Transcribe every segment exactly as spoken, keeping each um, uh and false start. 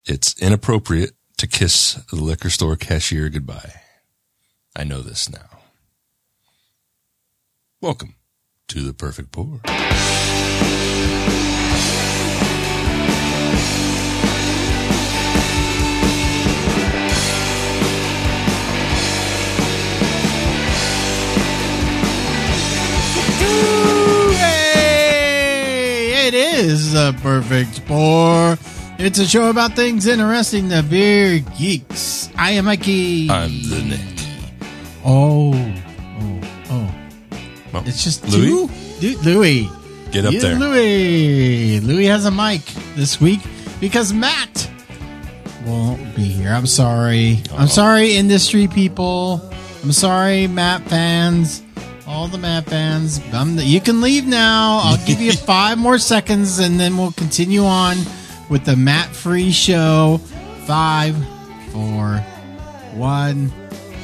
it's inappropriate to kiss the liquor store cashier goodbye. I know this now. Welcome to The Perfect Pour. Hey, it is The Perfect Pour. It's a show about things interesting to beer geeks. I am Mikey. I'm the Nick. Oh, oh, oh. Well, It's just Louis? two? Dude, Louis. Get up Yeah, there. Louis. Louis has a mic this week because Matt won't be here. I'm sorry. Oh. I'm sorry, industry people. I'm sorry, Matt fans. All the Matt fans. I'm the, you can leave now. I'll give you five more seconds and then we'll continue on with the Matt Free Show. Five, four, one.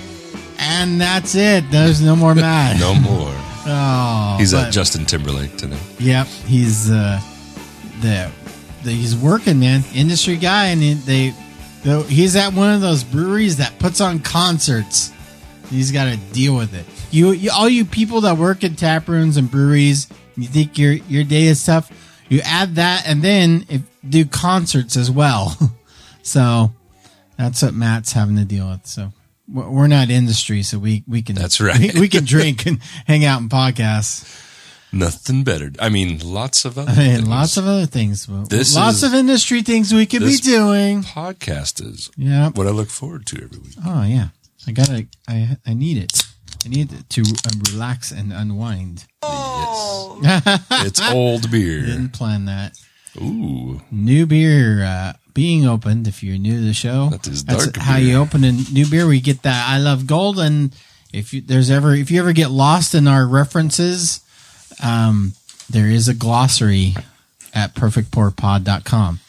And that's it. There's no more Matt. No more. Oh, He's but- at Justin Timberlake today. Yep, he's uh, the, the he's working, man. Industry guy, and he, they, the, he's at one of those breweries that puts on concerts. He's got to deal with it. You, you, all you people that work in tap rooms and breweries, you think your your day is tough. You add that, and then if, do concerts as well. So that's what Matt's having to deal with. So we're we're not industry, so we we can That's right. we, we can drink and hang out and podcast. Nothing better. I mean, lots of other I mean, things. lots of other things. Well, This lots is- of industry things we could be this- doing. Podcast is Yeah. what I look forward to every week. Oh yeah. I gotta. I I need it. I need to uh, relax and unwind. Yes. It's old beer. Didn't plan that. Ooh. New beer uh, being opened. If you're new to the show, That is that's dark how beer. you open a new beer. We get that I love gold, and if you, there's ever if you ever get lost in our references, um, there is a glossary at perfect pour pod dot com.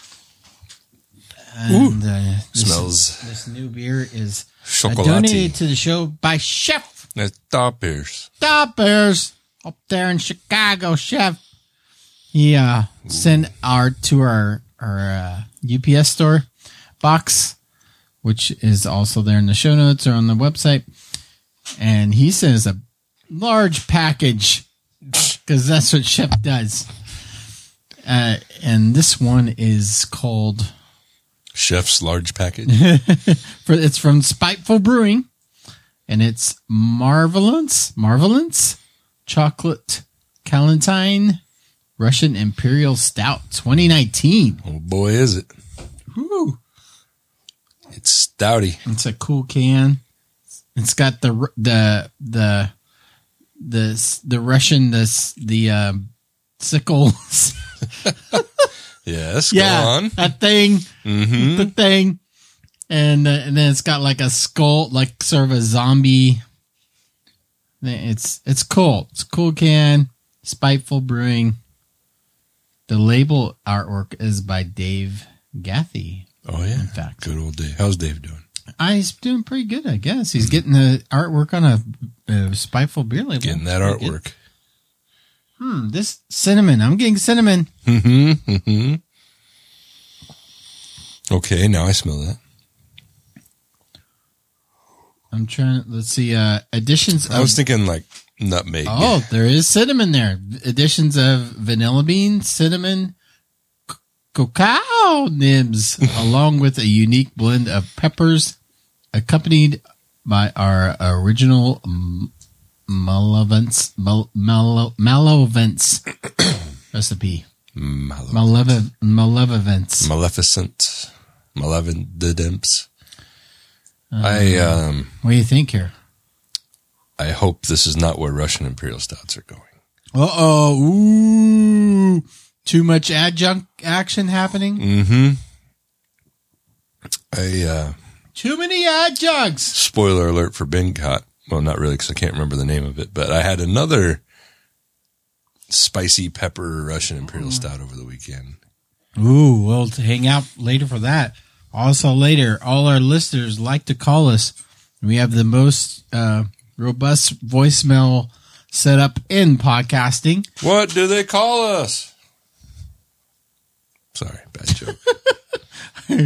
And uh, this, Smells this new beer is uh, chocolatey. donated to the show by Chef That's top beers. Stoppers up there in Chicago. Chef, he uh, sent our to our our uh, U P S store box, which is also there in the show notes or on the website, and he says a large package because that's what Chef does. Uh, and this one is called. Chef's large package. For it's from Spiteful Brewing, and it's Marvelance, Marvelance Chocolate Clementine Russian Imperial Stout twenty nineteen. Oh boy, is it. Woo. It's stouty. It's a cool can. It's got the the the the the Russian the the um, sickles. Yes, Yeah, go on. that thing, Mm-hmm. the thing, and uh, and then it's got like a skull, like sort of a zombie. It's it's cool. It's a cool can. Spiteful Brewing. The label artwork is by Dave Gathy. Oh, yeah. In fact. Good old Dave. How's Dave doing? Ah, he's doing pretty good, I guess. He's getting the artwork on a, a Spiteful beer label. Getting that Pretty good. artwork. Hmm, this cinnamon. I'm getting cinnamon. Mm-hmm. Mm-hmm. Okay, now I smell that. I'm trying. Let's see. Uh, additions. I of, was thinking like nutmeg. Oh, there is cinnamon there. Additions of vanilla bean, cinnamon, c- cacao nibs, along with a unique blend of peppers, accompanied by our original m- Malevolence mal- mal- Malevolence recipe. Male- Malev- Malevolence. Maleficent. Malevolence. I um What do you think here? I hope this is not where Russian Imperial Stouts are going. Uh oh. Ooh. Too much adjunct action happening? Mm-hmm. I uh Too many adjuncts. spoiler alert for Bingcott. Well, not really, because I can't remember the name of it, but I had another spicy pepper Russian Imperial Stout over the weekend. Ooh, we'll hang out later for that. Also later, all our listeners like to call us. We have the most uh, robust voicemail set up in podcasting. What do they call us? Sorry, bad joke.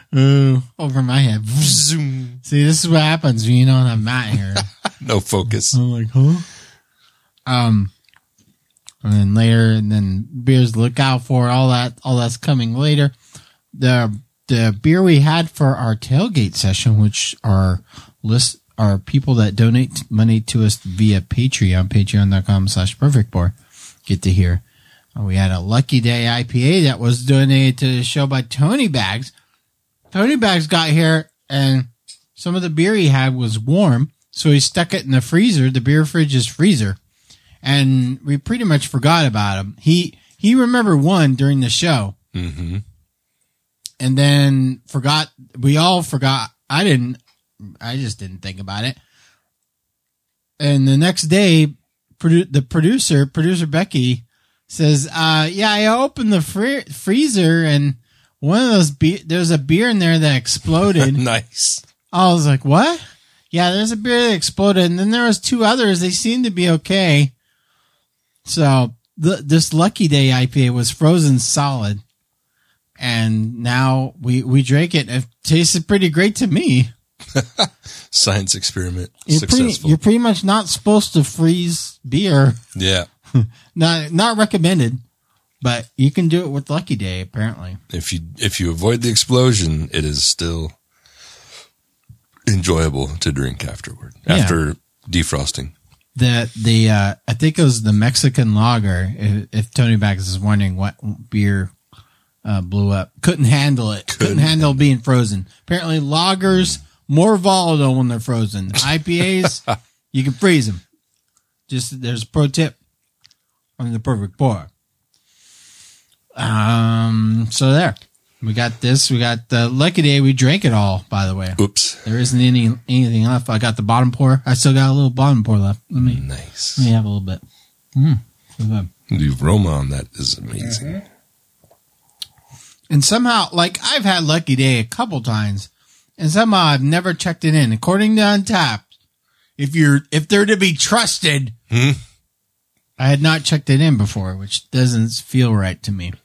Ooh, over my head. Zoom. See, this is what happens when you don't have Matt here. No focus. I'm like, huh? Um, and then later, and then beers to look out for, all that, all that's coming later. The the beer we had for our tailgate session, which are list are people that donate money to us via Patreon, patreon.com slash perfect pour, get to hear. Uh, we had a Lucky Day I P A that was donated to the show by Tony Bags. Tony Bags got here, and some of the beer he had was warm, so he stuck it in the freezer, the beer fridge's freezer, and we pretty much forgot about him. He he remembered one during the show, Mm-hmm. and then forgot. We all forgot. I didn't. I just didn't think about it. And the next day, produ- the producer, producer Becky, says, uh, "Yeah, I opened the fr- freezer and." One of those be- there's a beer in there that exploded. Nice. I was like, what? Yeah, there's a beer that exploded, and then there was two others. They seemed to be okay. So the, this Lucky Day I P A was frozen solid, and now we we drank it. It tasted pretty great to me. Science experiment You're pretty, successful. you're pretty much not supposed to freeze beer. Yeah. Not not recommended, but you can do it with Lucky Day apparently. If you if you avoid the explosion, it is still enjoyable to drink afterward. Yeah. After defrosting. The the uh, I think it was the Mexican lager. If, if Tony Bags is wondering what beer uh, blew up, couldn't handle it. Couldn't, couldn't handle being frozen. Apparently, lagers more volatile when they're frozen. I P As you can freeze them. Just there's a pro tip on the perfect pour. Um. So there, we got this. We got the Lucky Day. We drank it all. By the way. Oops. There isn't any anything left. I got the bottom pour. I still got a little bottom pour left. Let me Nice. let me have a little bit. Mm, so good. The aroma on that is amazing. Mm-hmm. And somehow, like I've had Lucky Day a couple times, and somehow I've never checked it in. According to Untapped, if you're if they're to be trusted, Hmm? I had not checked it in before, which doesn't feel right to me.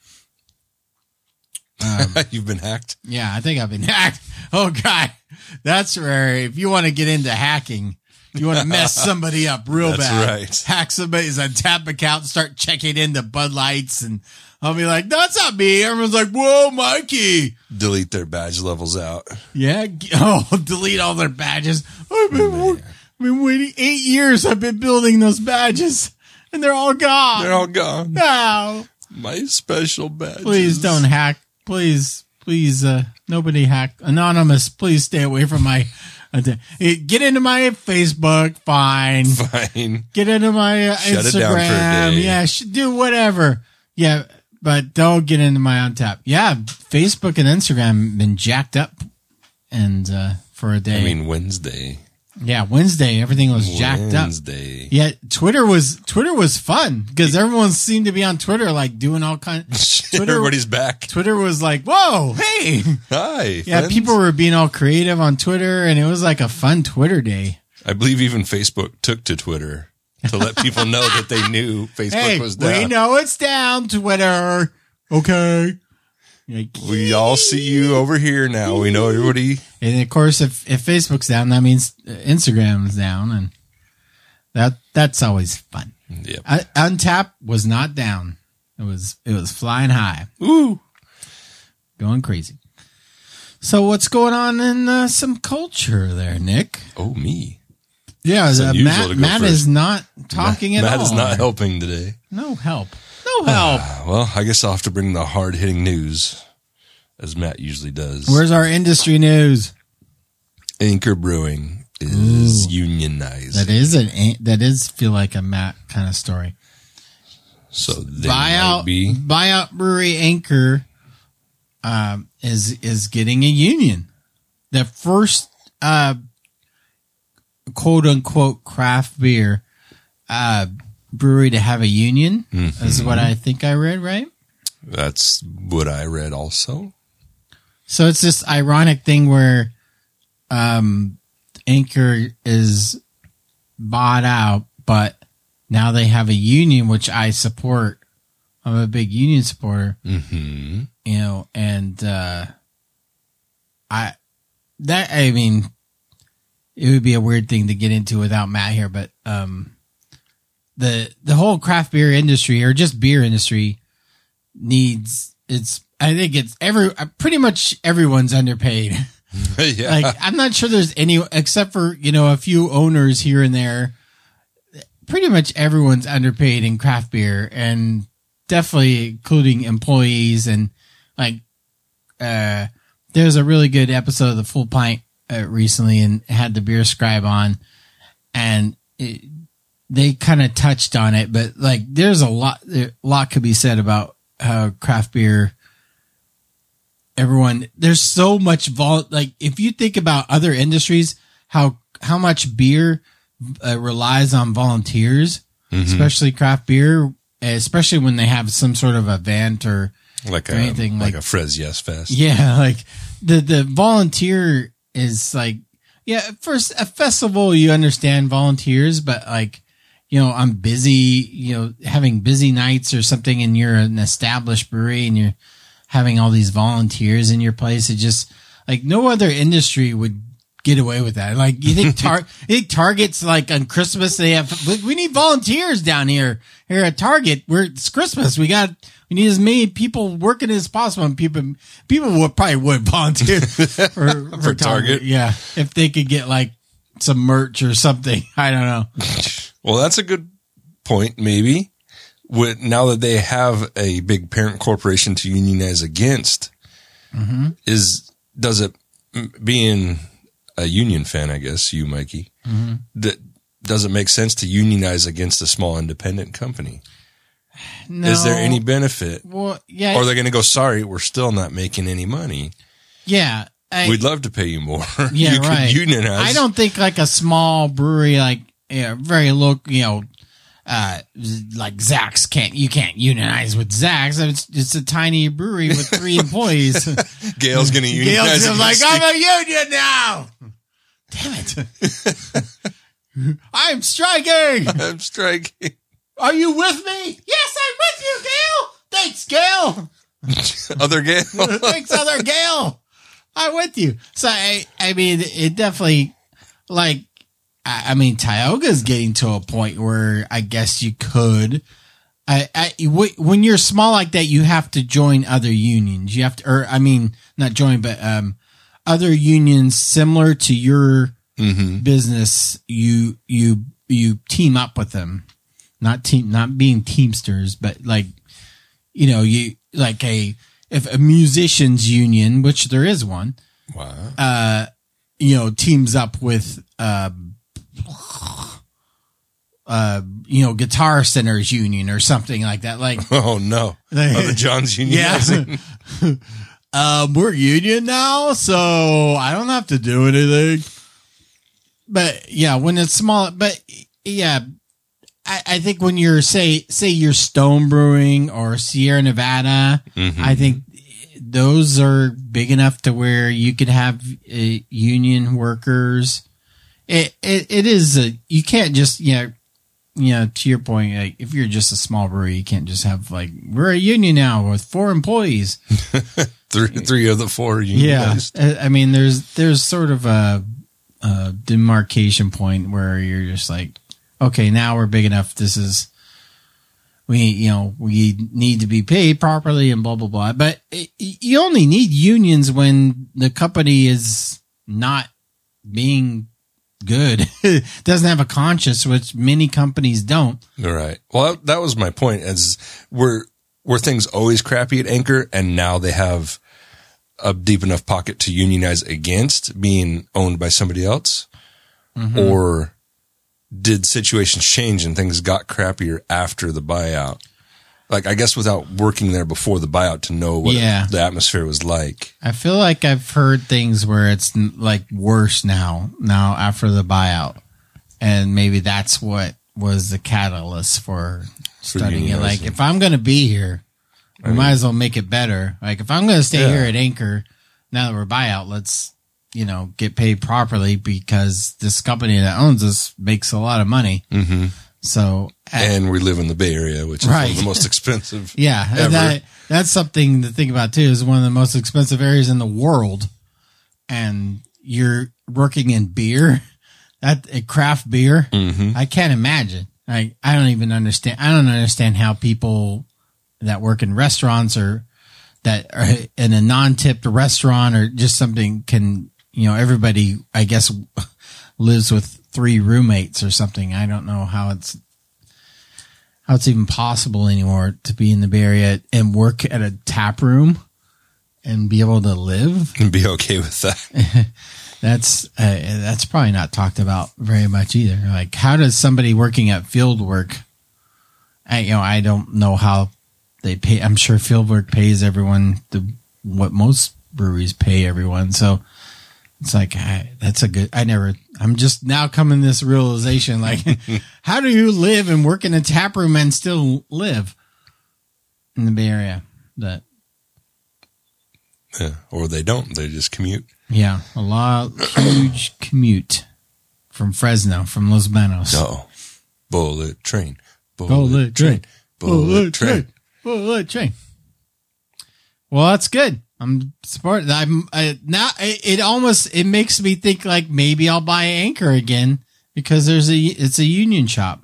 Um, You've been hacked? Yeah, I think I've been hacked. Oh, God. That's rare. If you want to get into hacking, you want to mess somebody up real That's bad. right. Hack somebody's Untapped account and start checking into Bud Lights. And I'll be like, that's not me. Everyone's like, whoa, Mikey. Delete their badge levels out. Yeah. Oh, delete all their badges. I've been, Man. I've been waiting eight years. I've been building those badges and they're all gone. They're all gone. No. My special badges. Please don't hack. Please, please, uh, nobody hack. Anonymous, please stay away from my, uh, get into my Facebook, fine. Fine. Get into my uh, Shut Instagram. it down for a day. Yeah, sh- do whatever. Yeah, but don't get into my Untapped. Yeah, Facebook and Instagram have been jacked up and, uh, for a day. I mean, Wednesday. Yeah, Wednesday, everything was jacked up. Wednesday. Yeah, Twitter was Twitter was fun because everyone seemed to be on Twitter, like doing all kinds. Twitter, Everybody's back. Twitter was like, "Whoa, hey!" Hi. Yeah, friends. people were being all creative on Twitter, and it was like a fun Twitter day. I believe even Facebook took to Twitter to let people know that they knew Facebook Hey, was down. we know it's down, Twitter. Okay. Like, We all see you over here now. We know everybody. and of course, if if Facebook's down, that means Instagram's down, and that that's always fun. Yep. Uh, Untap was not down. It was it was flying high, Ooh. going crazy. So what's going on in uh, some culture there, Nick? Oh, me. Yeah, It's uh, unusual Matt, to go Matt first. is not talking Matt, at all. Matt is not helping today. No help. No help. Well, I guess I'll have to bring the hard-hitting news, as Matt usually does. Where's our industry news? Anchor Brewing is unionized. That is an that is feel like a Matt kind of story. So they Buyout might be. buyout brewery Anchor um, is is getting a union. The first uh, quote unquote craft beer uh, brewery to have a union Mm-hmm. is what I think I read, right? That's what I read also. So it's this ironic thing where um, Anchor is bought out, but now they have a union, which I support. I'm a big union supporter, Mm-hmm. you know, and uh, I that I mean, it would be a weird thing to get into without Matt here, but um, the the whole craft beer industry or just beer industry needs it's. I think it's every pretty much everyone's underpaid. Yeah. Like I'm not sure there's any except for you know a few owners here and there. Pretty much everyone's underpaid in craft beer, and definitely including employees and like. Uh, there's a really good episode of the Full Pint uh, recently, and had the Beer Scribe on, and it, they kind of touched on it. But like, there's a lot, a lot could be said about how craft beer. Everyone, there's so much vol. Like, if you think about other industries, how how much beer uh, relies on volunteers, mm-hmm. especially craft beer, especially when they have some sort of event or. Like a, anything, like, like a Frez Yes Fest. Yeah, like the, the volunteer is like, yeah, first a festival, you understand volunteers, but like, you know, I'm busy, you know, having busy nights or something, and you're an established brewery and you're having all these volunteers in your place. It just like no other industry would get away with that. Like you think Tar- you think Target's like on Christmas, they have, we need volunteers down here, here at Target. We're, it's Christmas. We got, we need as many people working as possible, and people people would probably would volunteer for, for, For Target. Target. Yeah, if they could get like some merch or something. I don't know. Well, that's a good point. Maybe with now that they have a big parent corporation to unionize against, mm-hmm. is does it being a union fan? I guess you, Mikey, mm-hmm. that does it make sense to unionize against a small independent company? No. Is there any benefit? Well, yeah. Or are they going to go, sorry, we're still not making any money? Yeah. I, We'd love to pay you more. Yeah, you right. could unionize. I don't think like a small brewery, like, you know, very local, you know, uh, like Zach's can't, you can't unionize with Zach's. It's, it's a tiny brewery with three employees. Gail's going to unionize. Gail's like, I'm a union now. Damn it. I'm striking. I'm striking. Are you with me? Yes, I'm with you, Gail. Thanks, Gail. Other Gail. Thanks, other Gail. I'm with you. So, I, I mean, it definitely, like, I, I mean, Tioga's getting to a point where I guess you could. I, I, when you're small like that, you have to join other unions. You have to, or I mean, not join, but um, other unions similar to your mm-hmm. business. You, you, you team up with them. Not team, not being Teamsters, but like, you know, you like a if a musicians union, which there is one, wow, uh, you know, teams up with uh, uh, you know, Guitar Centers Union or something like that. Like, oh no, oh, the John's Union. Yeah, um, we're union now, so I don't have to do anything. But yeah, when it's small, but yeah. I, I think when you're say say you're Stone Brewing or Sierra Nevada, mm-hmm. I think those are big enough to where you could have uh, union workers. It, it it is a you can't just you know you know to your point, like, if you're just a small brewery, you can't just have like we're a union now with four employees. three three of the four unionized. Yeah, I mean there's there's sort of a, a demarcation point where you're just like, okay, now we're big enough. This is, we, you know, we need to be paid properly and blah, blah, blah. But it, you only need unions when the company is not being good. It doesn't have a conscience, which many companies don't. All right. Well, that was my point. As were, were things always crappy at Anchor, and now they have a deep enough pocket to unionize against being owned by somebody else? Mm-hmm. Or did situations change and things got crappier after the buyout? Like, I guess without working there before the buyout to know what yeah. the atmosphere was like. I feel like I've heard things where it's like worse now, now after the buyout. And maybe that's what was the catalyst for studying it. Like, if I'm going to be here, we I mean, might as well make it better. Like, if I'm going to stay yeah. here at Anchor, now that we're buyout, let's, you know, get paid properly, because this company that owns us makes a lot of money. Mm-hmm. So, and we live in the Bay Area, which is right. one of the most expensive. Yeah. Ever. That, that's something to think about too, is one of the most expensive areas in the world. and you're working in beer, that a craft beer, Mm-hmm. I can't imagine. I, I don't even understand. I don't understand how people that work in restaurants or that are in a non-tipped restaurant or just something can, you know, everybody, I guess, lives with three roommates or something. I don't know how it's, how it's even possible anymore to be in the Bay Area and work at a tap room and be able to live. And be okay with that. That's uh, that's probably not talked about very much either. Like, how does somebody working at field work? I, you know, I don't know how they pay. I'm sure field work pays everyone the what most breweries pay everyone. So it's like I, that's a good. I never. I'm just now coming to this realization. Like, how do you live and work in a tap room and still live in the Bay Area? That Yeah. Or they don't. They just commute. yeah, a lot huge commute from Fresno, from Los Banos. Oh, bullet train. Bullet train. Bullet train. Bullet train. Well, that's good. I'm supporting. I'm I, now. It, it almost it makes me think like maybe I'll buy Anchor again because there's a it's a union shop.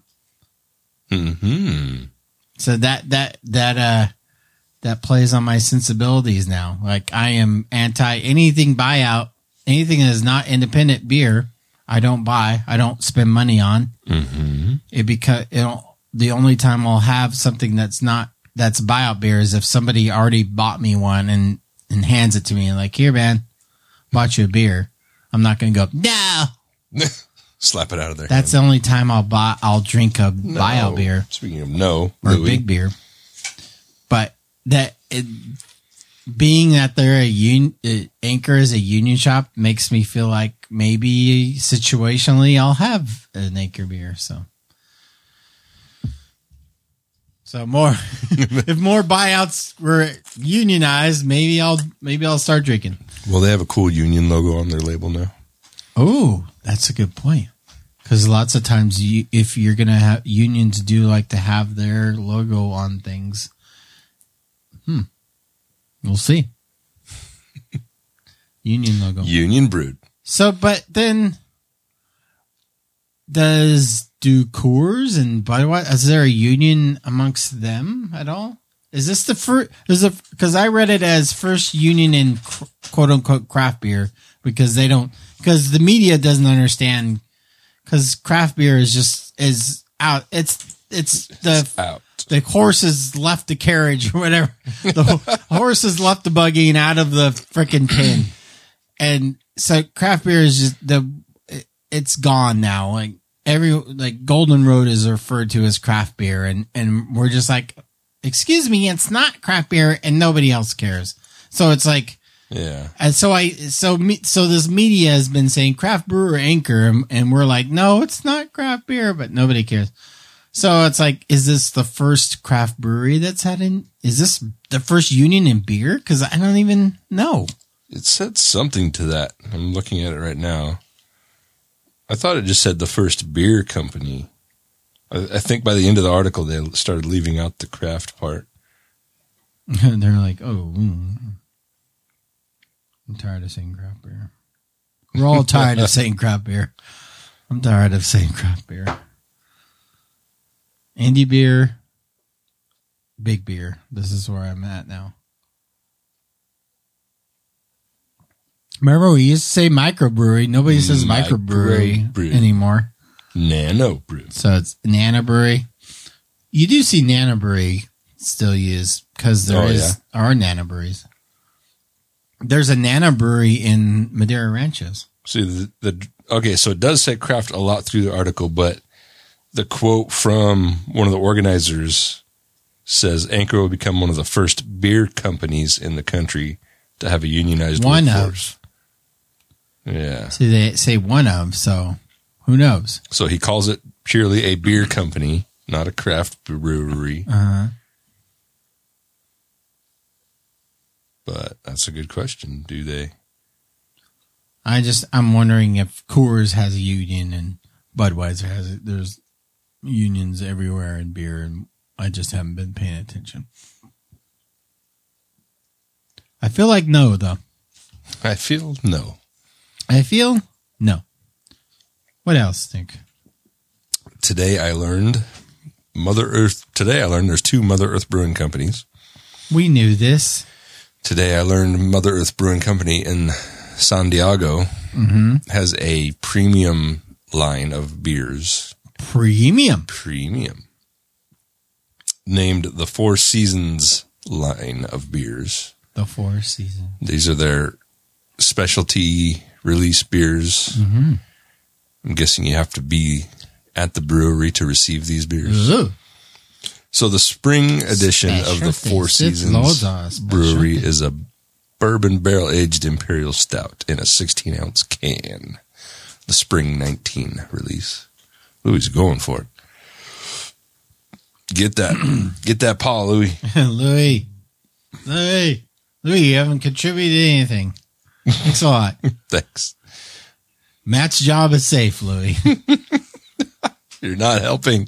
Hmm. So that that that uh that plays on my sensibilities now. Like I am anti anything buyout, anything that is not independent beer. I don't buy. I don't spend money on. Mm-hmm. It because it the only time I'll have something that's not that's buyout beer is if somebody already bought me one and and hands it to me and like, here, man, bought you a beer. I'm not going to go, no. Slap it out of there. That's the only time I'll buy. I'll drink a No. buyout beer Speaking of no, or Louis. big beer. But that it, being that they're a un, uh, Anchor is a union shop makes me feel like maybe situationally I'll have an Anchor beer. So, so more if more buyouts were unionized, maybe I'll maybe I'll start drinking. Well, they have a cool union logo on their label now. Oh, that's a good point. Because lots of times, you, if you're gonna have unions, do like to have their logo on things. Hmm. We'll see. Union logo. Union Brewed. So, but then, does do Coors and Budweiser? Is there a union amongst them at all? Is this the first? Is it because I read it as first union in quote unquote craft beer because they don't because the media doesn't understand because craft beer is just is out. It's it's the It's out. the horse has left the carriage or whatever. The horse has left the buggy and out of the freaking pen. And so craft beer is just the, it's gone now. Like every, like Golden Road is referred to as craft beer. And, and we're just like, excuse me, it's not craft beer and nobody else cares. So it's like, Yeah. and so I, so me, so this media has been saying craft brewer Anchor and, and we're like, no, it's not craft beer, but nobody cares. So it's like, is this the first craft brewery that's had in, is this the first union in beer? Cause I don't even know. It said something to that. I'm looking at it right now. I thought it just said the first beer company. I, I think by the end of the article, they started leaving out the craft part. They're like, oh, mm, I'm tired of saying craft beer. We're all tired of saying craft beer. I'm tired of saying craft beer. Indie beer, big beer. This is where I'm at now. Remember, we used to say microbrewery. Nobody says microbrewery Microbrew. anymore. Nano Brew. So it's Nana Brewery. You do see Nana Brewery still used because there Oh, is are Nana breweries. There's a Nana Brewery in Madera Ranches. See, the, the okay, so it does say craft a lot through the article, but the quote from one of the organizers says Anchor will become one of the first beer companies in the country to have a unionized One workforce. Yeah. See, they say one of, so who knows? So he calls it purely a beer company, not a craft brewery. Uh-huh. But that's a good question. Do they? I just, I'm wondering if Coors has a union and Budweiser has it. There's unions everywhere in beer, and I just haven't been paying attention. I feel like no, though. I feel no. I feel no. What else, think? Today I learned Mother Earth. Today I learned there's two Mother Earth Brewing Companies. We knew this. Today I learned Mother Earth Brewing Company in San Diego Mm-hmm. has a premium line of beers. Premium. Premium. Named the Four Seasons line of beers. The Four Seasons. These are their specialty release beers. Mm-hmm. I'm guessing you have to be at the brewery to receive these beers. Ooh. So the spring edition Special of the Four things. It's Seasons loads of special brewery things. is a bourbon barrel-aged imperial stout in a sixteen-ounce can. The spring nineteen release. Louis going for it. Get that. Get that paw, Louis. Louis. Louis. Louis, you haven't contributed anything. Thanks a lot. Thanks. Matt's job is safe, Louis. You're not helping.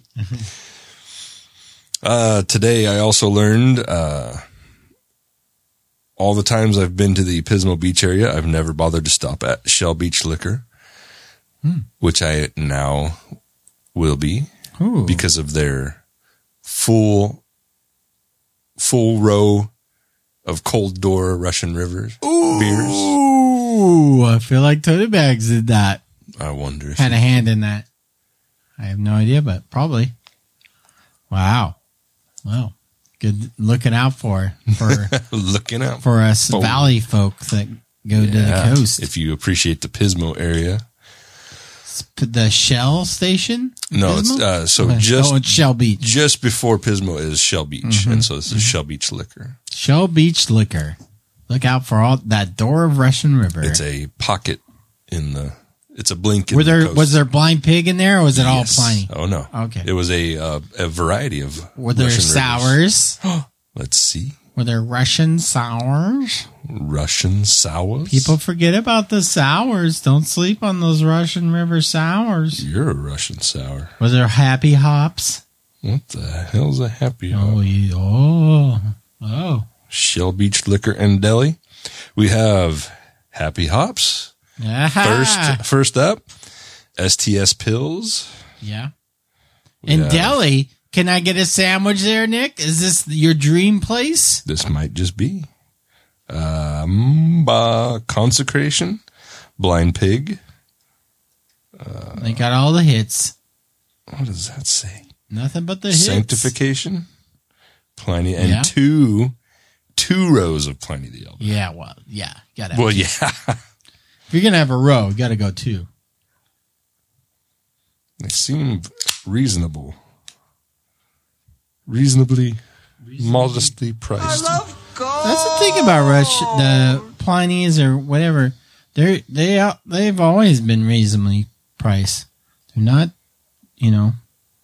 Uh, today I also learned uh, all the times I've been to the Pismo Beach area, I've never bothered to stop at Shell Beach Liquor, Hmm. which I now will be Ooh. because of their full full row of cold door Russian Rivers beers. Ooh, I feel like Tote Bags did that. I wonder if Had a hand in that. I have no idea, but probably. Wow. Well, good looking out for for looking out for us Oh. valley folk that go to Yeah, the coast. if you appreciate the Pismo area. The Shell station? No, it's Pismo? uh, so Okay. just oh, it's Shell Beach. just before Pismo is Shell Beach, Mm-hmm. and so this is Shell Beach Liquor. Shell Beach Liquor. Look out for all that door of Russian River. It's a pocket in the. It's a blink. In Were the there coast. was there blind pig in there, or was it all Yes. Pliny? Oh no. Okay. It was a uh, a variety of. Were there Russian rivers. sours? Let's see. Were there Russian sours? Russian sours. People forget about the sours. Don't sleep on those Russian River sours. You're a Russian sour. Was there Happy Hops? What the hell's a happy? Oh, Hop? yeah. oh, oh. Shell Beach Liquor and Deli. We have Happy Hops. Aha. First, first up, S T S Pills. Yeah. We In have- Delhi, can I get a sandwich there, Nick? Is this your dream place? This might just be. Um, uh, Consecration, Blind Pig. They got all the hits. What does that say? Nothing but the hits. Sanctification, Pliny, and Yeah. two two rows of Pliny the Elder. Yeah, well, yeah. Gotta Well, yeah, if you're going to have a row, you got to go two. they seem reasonable, reasonably, modestly priced. That's the thing about Rush, the Pliny's or whatever. They're they out, they've always been reasonably priced. They're not, you know.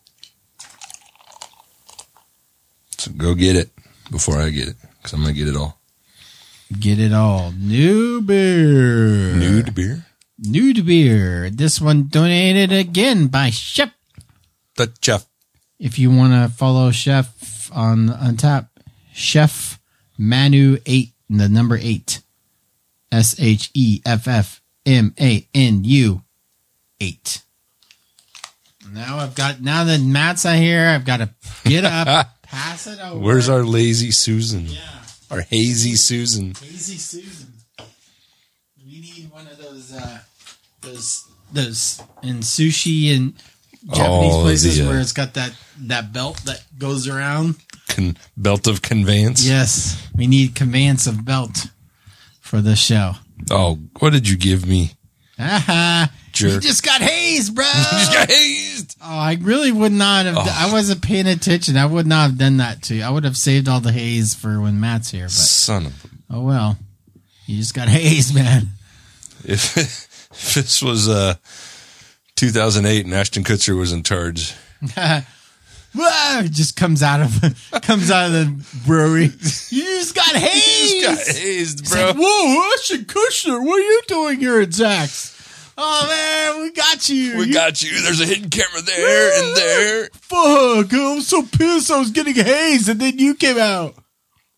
So go get it before I get it, because I'm gonna get it all. Get it all. New beer. Nude beer. Nude beer. This one donated again by Chef. The Jeff. If you want to follow Chef on on top, Chef Manu eight, the number eight, S H E F F M A N U eight. Now I've got now that Matt's not here, I've got to get up, pass it over. Where's our lazy Susan? yeah, Our hazy Susan. Lazy Susan? We need one of those uh, those those in sushi and Japanese Oh, places the, uh, where it's got that that belt that goes around. Con- belt of conveyance. Yes, we need conveyance of belt for this show. Oh, what did you give me? Aha! You Jerk. just got hazed, bro. You just got hazed. Oh, I really would not have. Oh. I wasn't paying attention. I would not have done that to you. I would have saved all the haze for when Matt's here. But Son of a. oh well, you just got hazed, man. If, if this was uh, two thousand eight and Ashton Kutcher was in charge, Whoa, it just comes out of comes out of the brewery. You just got hazed. he just got hazed, It's bro. like, whoa, Ashton Kutcher, what are you doing here at Zach's? Oh man, we got you. we You- got you. There's a hidden camera there and there. Fuck! I was so pissed. I was getting hazed, and then you came out.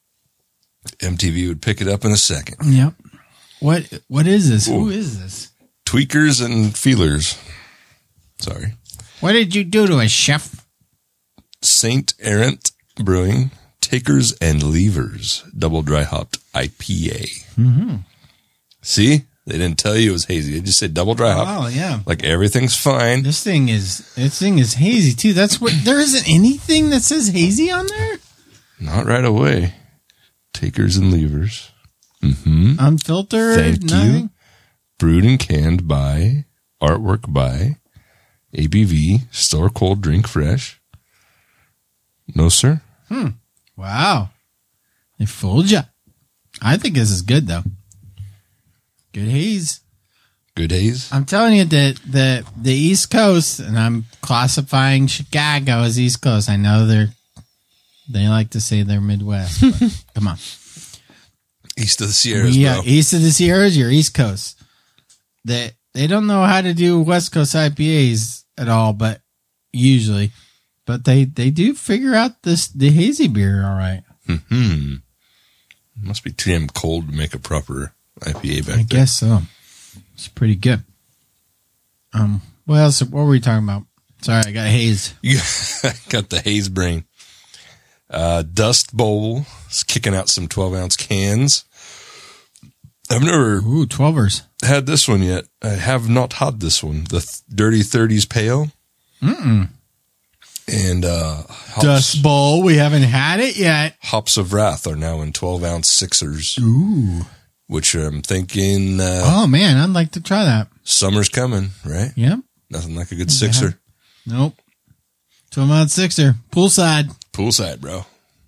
M T V would pick it up in a second. Yep. What? What is this? Ooh. Who is this? Tweakers and feelers. Sorry. What did you do to us, chef? Saint Errant Brewing, Takers and Leavers, double dry hopped I P A. Mm-hmm. See? They didn't tell you it was hazy. They just said double dry hop. Oh, yeah. Like everything's fine. This thing is this thing is hazy too. That's what there isn't anything that says hazy on there? Not right away. Takers and Leavers. Mm-hmm. Unfiltered. Thank nothing? you. Brewed and canned by, artwork by, A B V, store cold, drink fresh. No, sir. Hmm. Wow. They fooled you. I think this is good though. Good haze. Good haze. I'm telling you that the the East Coast, and I'm classifying Chicago as East Coast. I know they're they like to say they're Midwest. But come on, East of the Sierras, yeah, bro. east of the Sierras, you're East Coast. They they don't know how to do West Coast I P As at all, but usually, but they they do figure out this the hazy beer all right. Hmm. Must be too damn cold to make a proper I P A back I there. guess so. It's pretty good. Um, what else? What were we talking about? Sorry, I got haze. You got the haze brain. Uh, Dust Bowl is kicking out some twelve ounce cans. I've never Ooh, twelvers. had this one yet. I have not had this one. The th- Dirty thirties Pale. Mm-mm. And uh, hops, Dust Bowl. We haven't had it yet. Hops of Wrath are now in twelve ounce sixers, Ooh. which I'm thinking uh, Oh, man. I'd like to try that. summer's coming, right? Yep. Nothing like a good sixer. Nope. twelve ounce sixer. Poolside. Poolside, bro.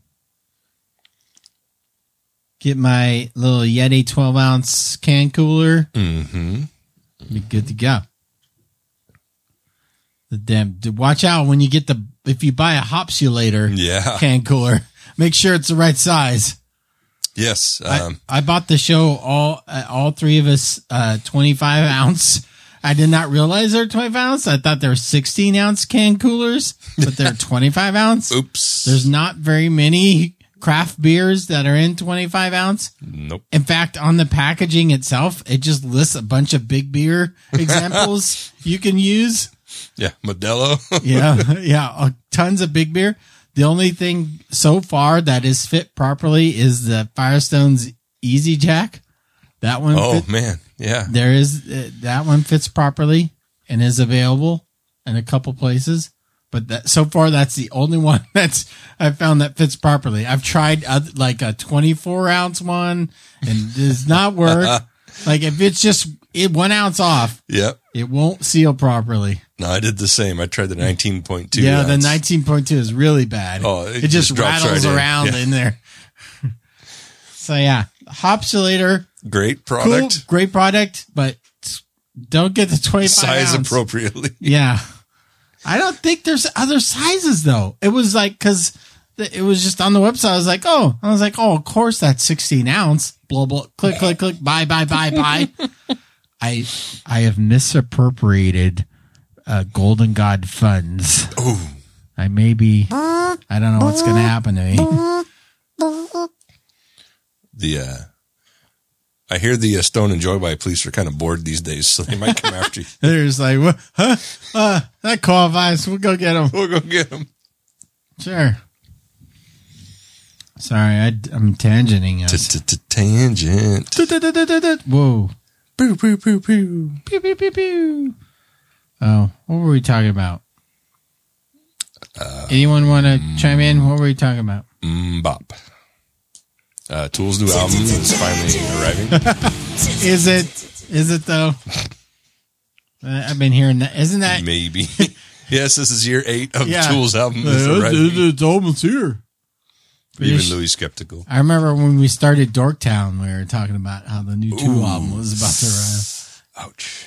Get my little Yeti twelve ounce can cooler. Mm-hmm. Be good to go. The damn. Watch out when you get the, if you buy a Hopsulator Yeah. can cooler, make sure it's the right size. Yes. Um, I, I bought the show all uh, all three of us uh, twenty-five ounce. I did not realize they're twenty-five ounce. I thought they were sixteen ounce can coolers, but they're twenty-five ounce. oops. There's not very many craft beers that are in twenty-five ounce. Nope. In fact, on the packaging itself, it just lists a bunch of big beer examples you can use. Yeah. Modelo. Yeah, yeah, uh, tons of big beer. The only thing so far that is fit properly is the Firestone's Easy Jack. That one. oh, fit, man. Yeah. there is uh, that one fits properly and is available in a couple places. But that, so far, that's the only one that's I found that fits properly. I've tried other, like a twenty-four ounce one, and it does not work. Like if it's just it, one ounce off, Yep. it won't seal properly. No, I did the same. I tried the nineteen point two. Yeah, the nineteen point two is really bad. Oh, it, it just, just drops rattles right in. around in, Yeah. there. So yeah, Hopsulator, Great cool, product. great product, but don't get the twenty-five Size ounce. appropriately. Yeah, I don't think there's other sizes though. It was like because it was just on the website. I was like, oh, I was like, oh, of course that's sixteen ounce. Blah blah. Click click click. Buy buy buy buy. I I have misappropriated uh, Golden God funds. Oh, I may be, I don't know what's going to happen to me. the, uh, I hear the uh, Stone and Joy by police are kind of bored these days, so they might come after you. There's like, what? Huh? Uh, that qualifies. We'll go get them. We'll go get them. Sure. Sorry, I, I'm tangenting us. Tangent. Whoa. Poo, poo, poo, poo. Pew, pew, pew, pew. Oh, what were we talking about? Uh, Anyone want to chime in? What were we talking about? Mbop. Uh, Tool's new album is finally arriving. Is it? Is it though? Uh, I've been hearing that. Isn't that? Maybe. Yes, this is year eight of Yeah. Tool's album. Uh, Is arriving. It's almost here. Even Finish- Louis skeptical. I remember when we started Dorktown, we were talking about how the new Tool Ooh. album was about to arrive. Ouch.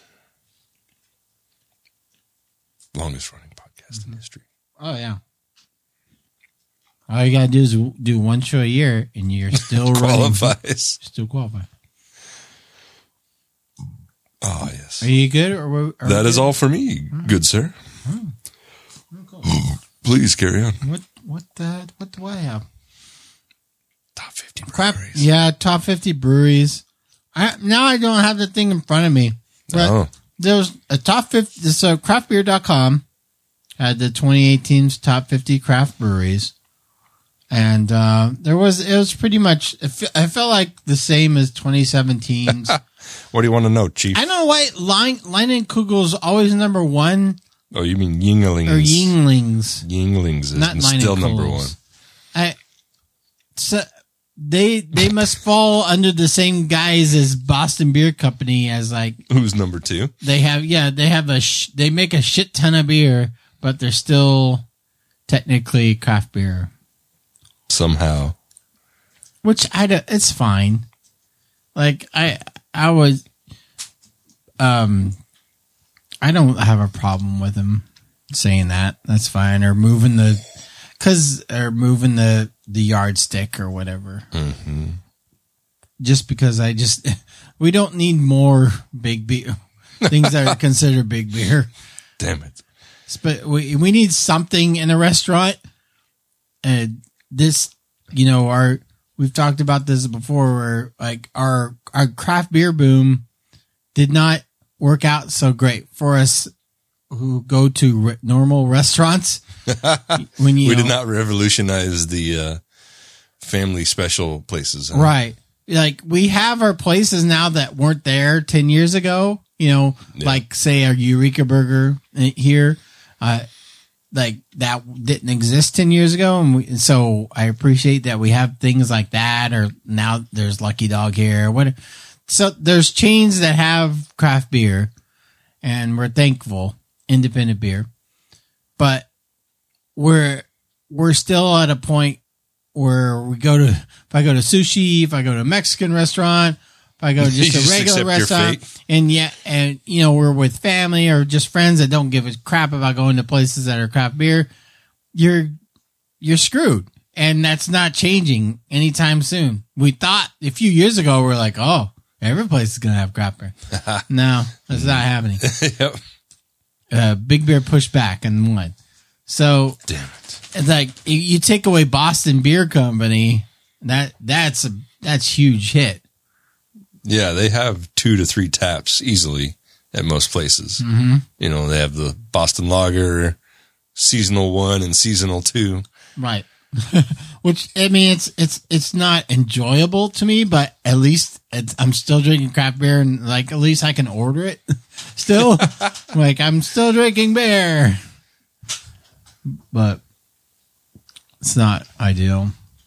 Longest running podcast in history. Oh yeah. All you gotta do is do one show a year, and you're still running. Qualifies. Still qualify. Oh, yes. Are you good? Or are That we is good? all for me, good sir. Oh, cool. Please carry on. What what uh, what do I have? Top fifty Crap. breweries. Yeah, top fifty breweries. I now I don't have the thing in front of me. But Oh. there was a top fifty. So craft beer dot com had the twenty eighteen's top fifty craft breweries. And uh, there was, it was pretty much, it fe- I felt like the same as twenty seventeen's. What do you want to know, Chief? I don't know why Line, Leinenkugel's always number one. Oh, you mean Yinglings? Or Yinglings. Yinglings is Not still Leinenkugel's. number one. I, so they, they must fall under the same guise as Boston Beer Company as like, Who's number two? they have, yeah, they have a, sh- they make a shit ton of beer, but they're still technically craft beer. Somehow. Which I don't, it's fine. Like I, I was, um, I don't have a problem with him saying that. That's fine. Or moving the, cause, or moving the, the yardstick or whatever. Mm-hmm. Just because I just, we don't need more big beer, things that are considered big beer. Damn it. But we, we need something in a restaurant. And this, you know, our, we've talked about this before where like our, our craft beer boom did not work out so great for us who go to re- normal restaurants. When you we know, did not revolutionize the uh, family special places. Huh? Right. Like we have our places now that weren't there ten years ago, you know, Yeah. like say our Eureka Burger here, uh, like that didn't exist ten years ago. And, we, and so I appreciate that we have things like that, or now there's Lucky Dog here. What? So there's chains that have craft beer and we're thankful, independent beer, but we're, we're still at a point where we go to, if I go to sushi, if I go to a Mexican restaurant, if I go to You just a just regular accept your restaurant, fate. and yeah, and you know, we're with family or just friends that don't give a crap about going to places that are craft beer, you're, you're screwed. And that's not changing anytime soon. We thought a few years ago, we we're like, oh, every place is going to have craft beer. No, that's not happening. Yep. Uh, Big Bear pushed back and won. So Damn it. it's like you- you take away Boston Beer Company, that that's a that's huge hit. Yeah, they have two to three taps easily at most places. Mm-hmm. You know, they have the Boston Lager, seasonal one and seasonal two. Right. Which I mean, it's it's it's not enjoyable to me, but at least it's, I'm still drinking craft beer, and like at least I can order it. Still, like I'm still drinking beer, but it's not ideal.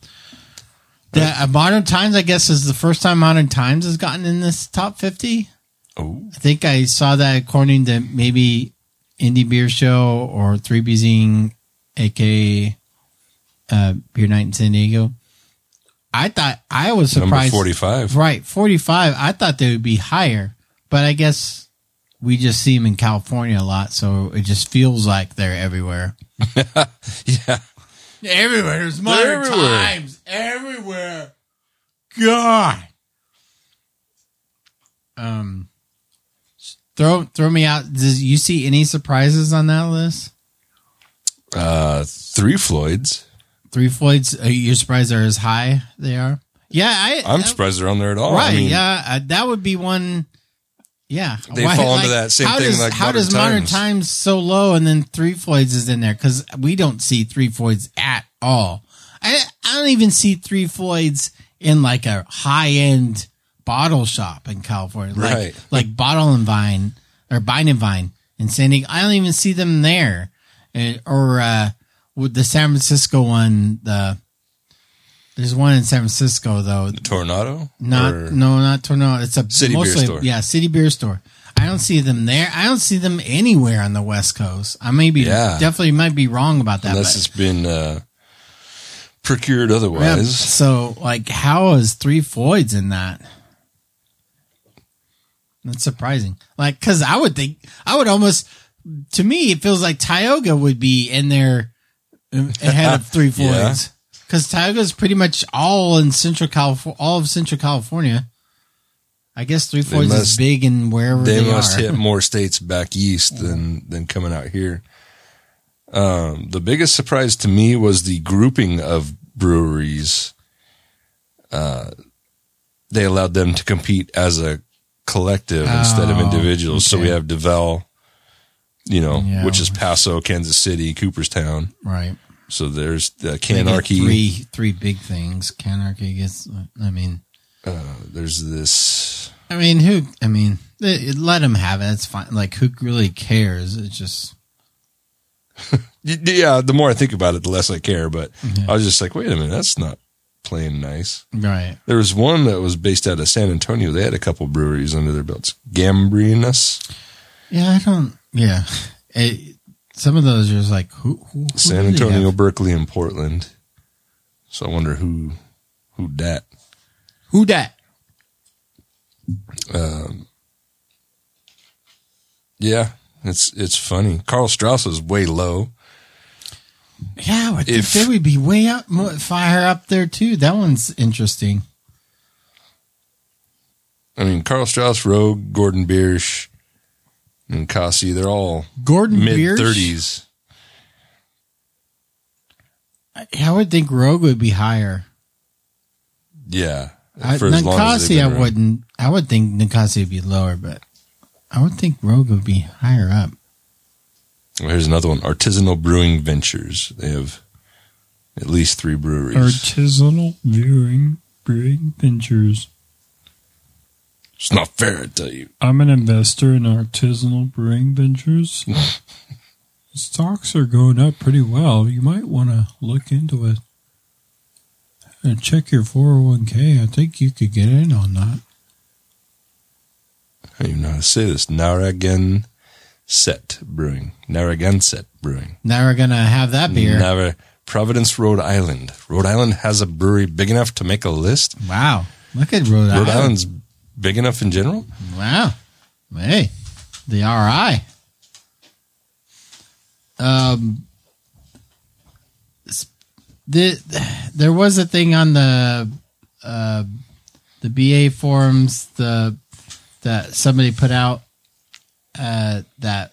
The, uh, Modern Times, I guess, is the first time Modern Times has gotten in this top fifty. Oh, I think I saw that according to maybe Indie Beer Show or three B Zing, aka uh, Beer Night in San Diego. I thought I was number surprised. forty-five. Right, forty-five. I thought they would be higher, but I guess we just see them in California a lot, so it just feels like they're everywhere. Yeah. Everywhere. There's Modern everywhere. Times. Everywhere. God. Um, throw throw me out. Does you see any surprises on that list? Uh, three Floyds. Three Floyds. Are you surprised they're as high they are? Yeah, I. I'm I- surprised they're on there at all. Right. I mean, yeah, uh, that would be one. Yeah, They fall into that same how thing Does, like how Modern does Modern Times. Times so low and then Three Floyds is in there? Because we don't see Three Floyds at all. I I don't even see Three Floyds in like a high end bottle shop in California, like Right. like Bottle and Vine or Vine and Vine in San Diego. I don't even see them there, Uh, or uh, with the San Francisco one. The there's one in San Francisco though. Tornado? Not Or- no, not Tornado. It's a City Beer mostly, Store. Yeah, City Beer Store. I don't see them there. I don't see them anywhere on the West Coast. I may be Yeah. definitely might be wrong about that. Unless but, it's been uh, procured yeah, otherwise. so like, how is Three Floyds in that? That's surprising. Like, because I would think I would almost. To me, it feels like Tioga would be in there ahead of Three Yeah. Floyds. Because Tioga is pretty much all in Central California, all of Central California. I guess Three Floyds is must- big in wherever They, they, must are. hit more states back east than than coming out here. Um, the biggest surprise to me was the grouping of breweries. Uh, they allowed them to compete as a collective Oh, instead of individuals. So okay. we have DeVal, you know, Yeah. which is Paso, Kansas City, Cooperstown. Right. So there's the They get Canarchy. Three, three big things. Canarchy gets, I mean, Uh, there's this. I mean, who, I mean, it, let them have it. It's fine. Like, who really cares? It's just, Yeah, the more I think about it, the less I care. But Yeah. I was just like, wait a minute, that's not playing nice. right. There was one that was based out of San Antonio. They had a couple breweries under their belts. Gambrinus, Yeah, I don't, yeah. It, some of those are just like, who, who, who San do they Antonio, have? Berkeley, and Portland. So I wonder who, who dat. Who dat? Um, yeah, it's it's funny. Carl Strauss is way low. Yeah, I would If- think they would be way up, more, fire up there too. That one's interesting. I mean, Carl Strauss, Rogue, Gordon Biersch, and Kasi, they're all Gordon mid Biersch? thirties. I, I would think Rogue would be higher. Yeah. I, for as long as they've Ninkasi, I been around. wouldn't. I would think Ninkasi would be lower, but I would think Rogue would be higher up. Well, here's another one. Artisanal Brewing Ventures. They have at least three breweries. Artisanal brewing brewing ventures. It's not fair, I tell you. I'm an investor in artisanal brewing ventures. Stocks are going up pretty well. You might want to look into it and check your four oh one k. I think you could get in on that. I don't even know how to say this. Narragansett Brewing. Narragansett Brewing. Now we're gonna have that beer. Narra- Providence, Rhode Island. Rhode Island has a brewery big enough to make a list. Wow, look at Rhode, Rhode Island. Island's big enough in general. Wow, hey, the R I. Um, the there was a thing on the uh, the B A forums the that somebody put out uh, that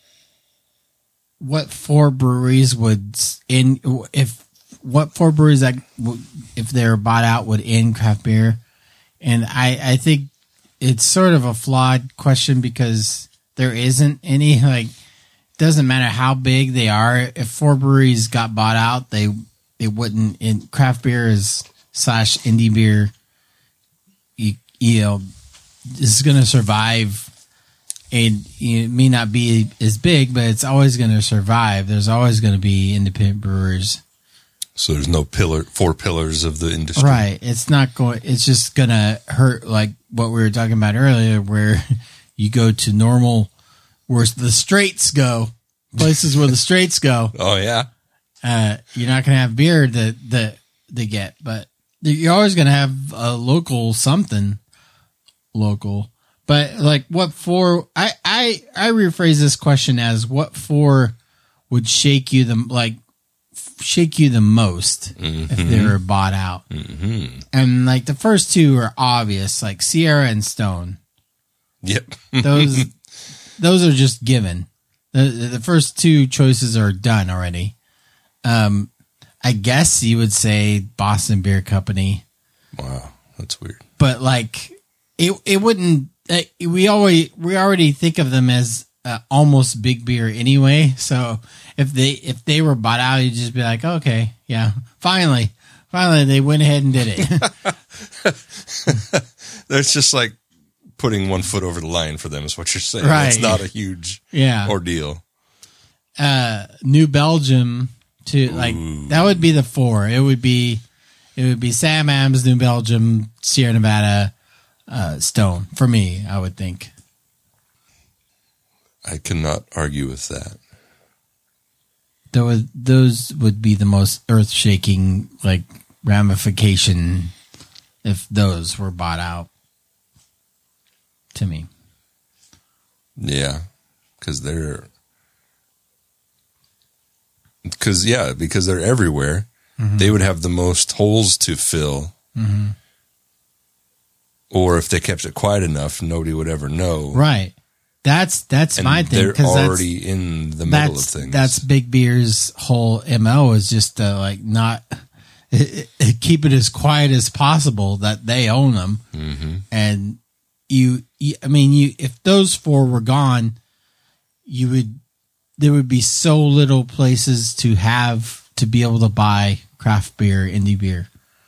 what four breweries would in if what four breweries that w- if they were bought out would end craft beer, and I I think it's sort of a flawed question because there isn't any. Like, doesn't matter how big they are. If four breweries got bought out, they it wouldn't. In craft beer is slash indie beer, you, you know, is going to survive. And it may not be as big, but it's always going to survive. There's always going to be independent brewers. So there's no pillar, four pillars of the industry. Right. It's not going, it's just going to hurt like what we were talking about earlier, where you go to normal, where the straights go, places where the straights go. Oh, yeah. Uh, you're not going to have beer that, that they get, but you're always going to have a local something local. But like what for, I, I, I rephrase this question as what for would shake you the, like, shake you the most Mm-hmm. if they were bought out. Mm-hmm. And like the first two are obvious, like Sierra and Stone. Yep. Those those are just given. The the first two choices are done already. Um, I guess you would say Boston Beer Company, Wow. That's weird. but like it it wouldn't. Uh, we always we already think of them as uh, almost big beer anyway. So if they if they were bought out, you'd just be like, okay, yeah, finally, finally they went ahead and did it. That's just like putting one foot over the line for them is what you're saying. Right. It's not a huge Yeah. ordeal. uh New Belgium to like that would be the four. It would be it would be Sam Adams, New Belgium, Sierra Nevada, uh Stone for me, I would think. I cannot argue with that. Those those would be the most earth shaking like ramification if those were bought out to me. Yeah. Because they're. Because, yeah, because they're everywhere. Mm-hmm. They would have the most holes to fill. Mm-hmm. Or if they kept it quiet enough, nobody would ever know. Right. That's that's And my thing. they're 'Cause that's- already in the middle of that's, things. That's Big Beer's whole M O is just to like not keep it as quiet as possible that they own them, Mm-hmm. and you, you, I mean, you if those four were gone, you would there would be so little places to have to be able to buy craft beer, indie beer.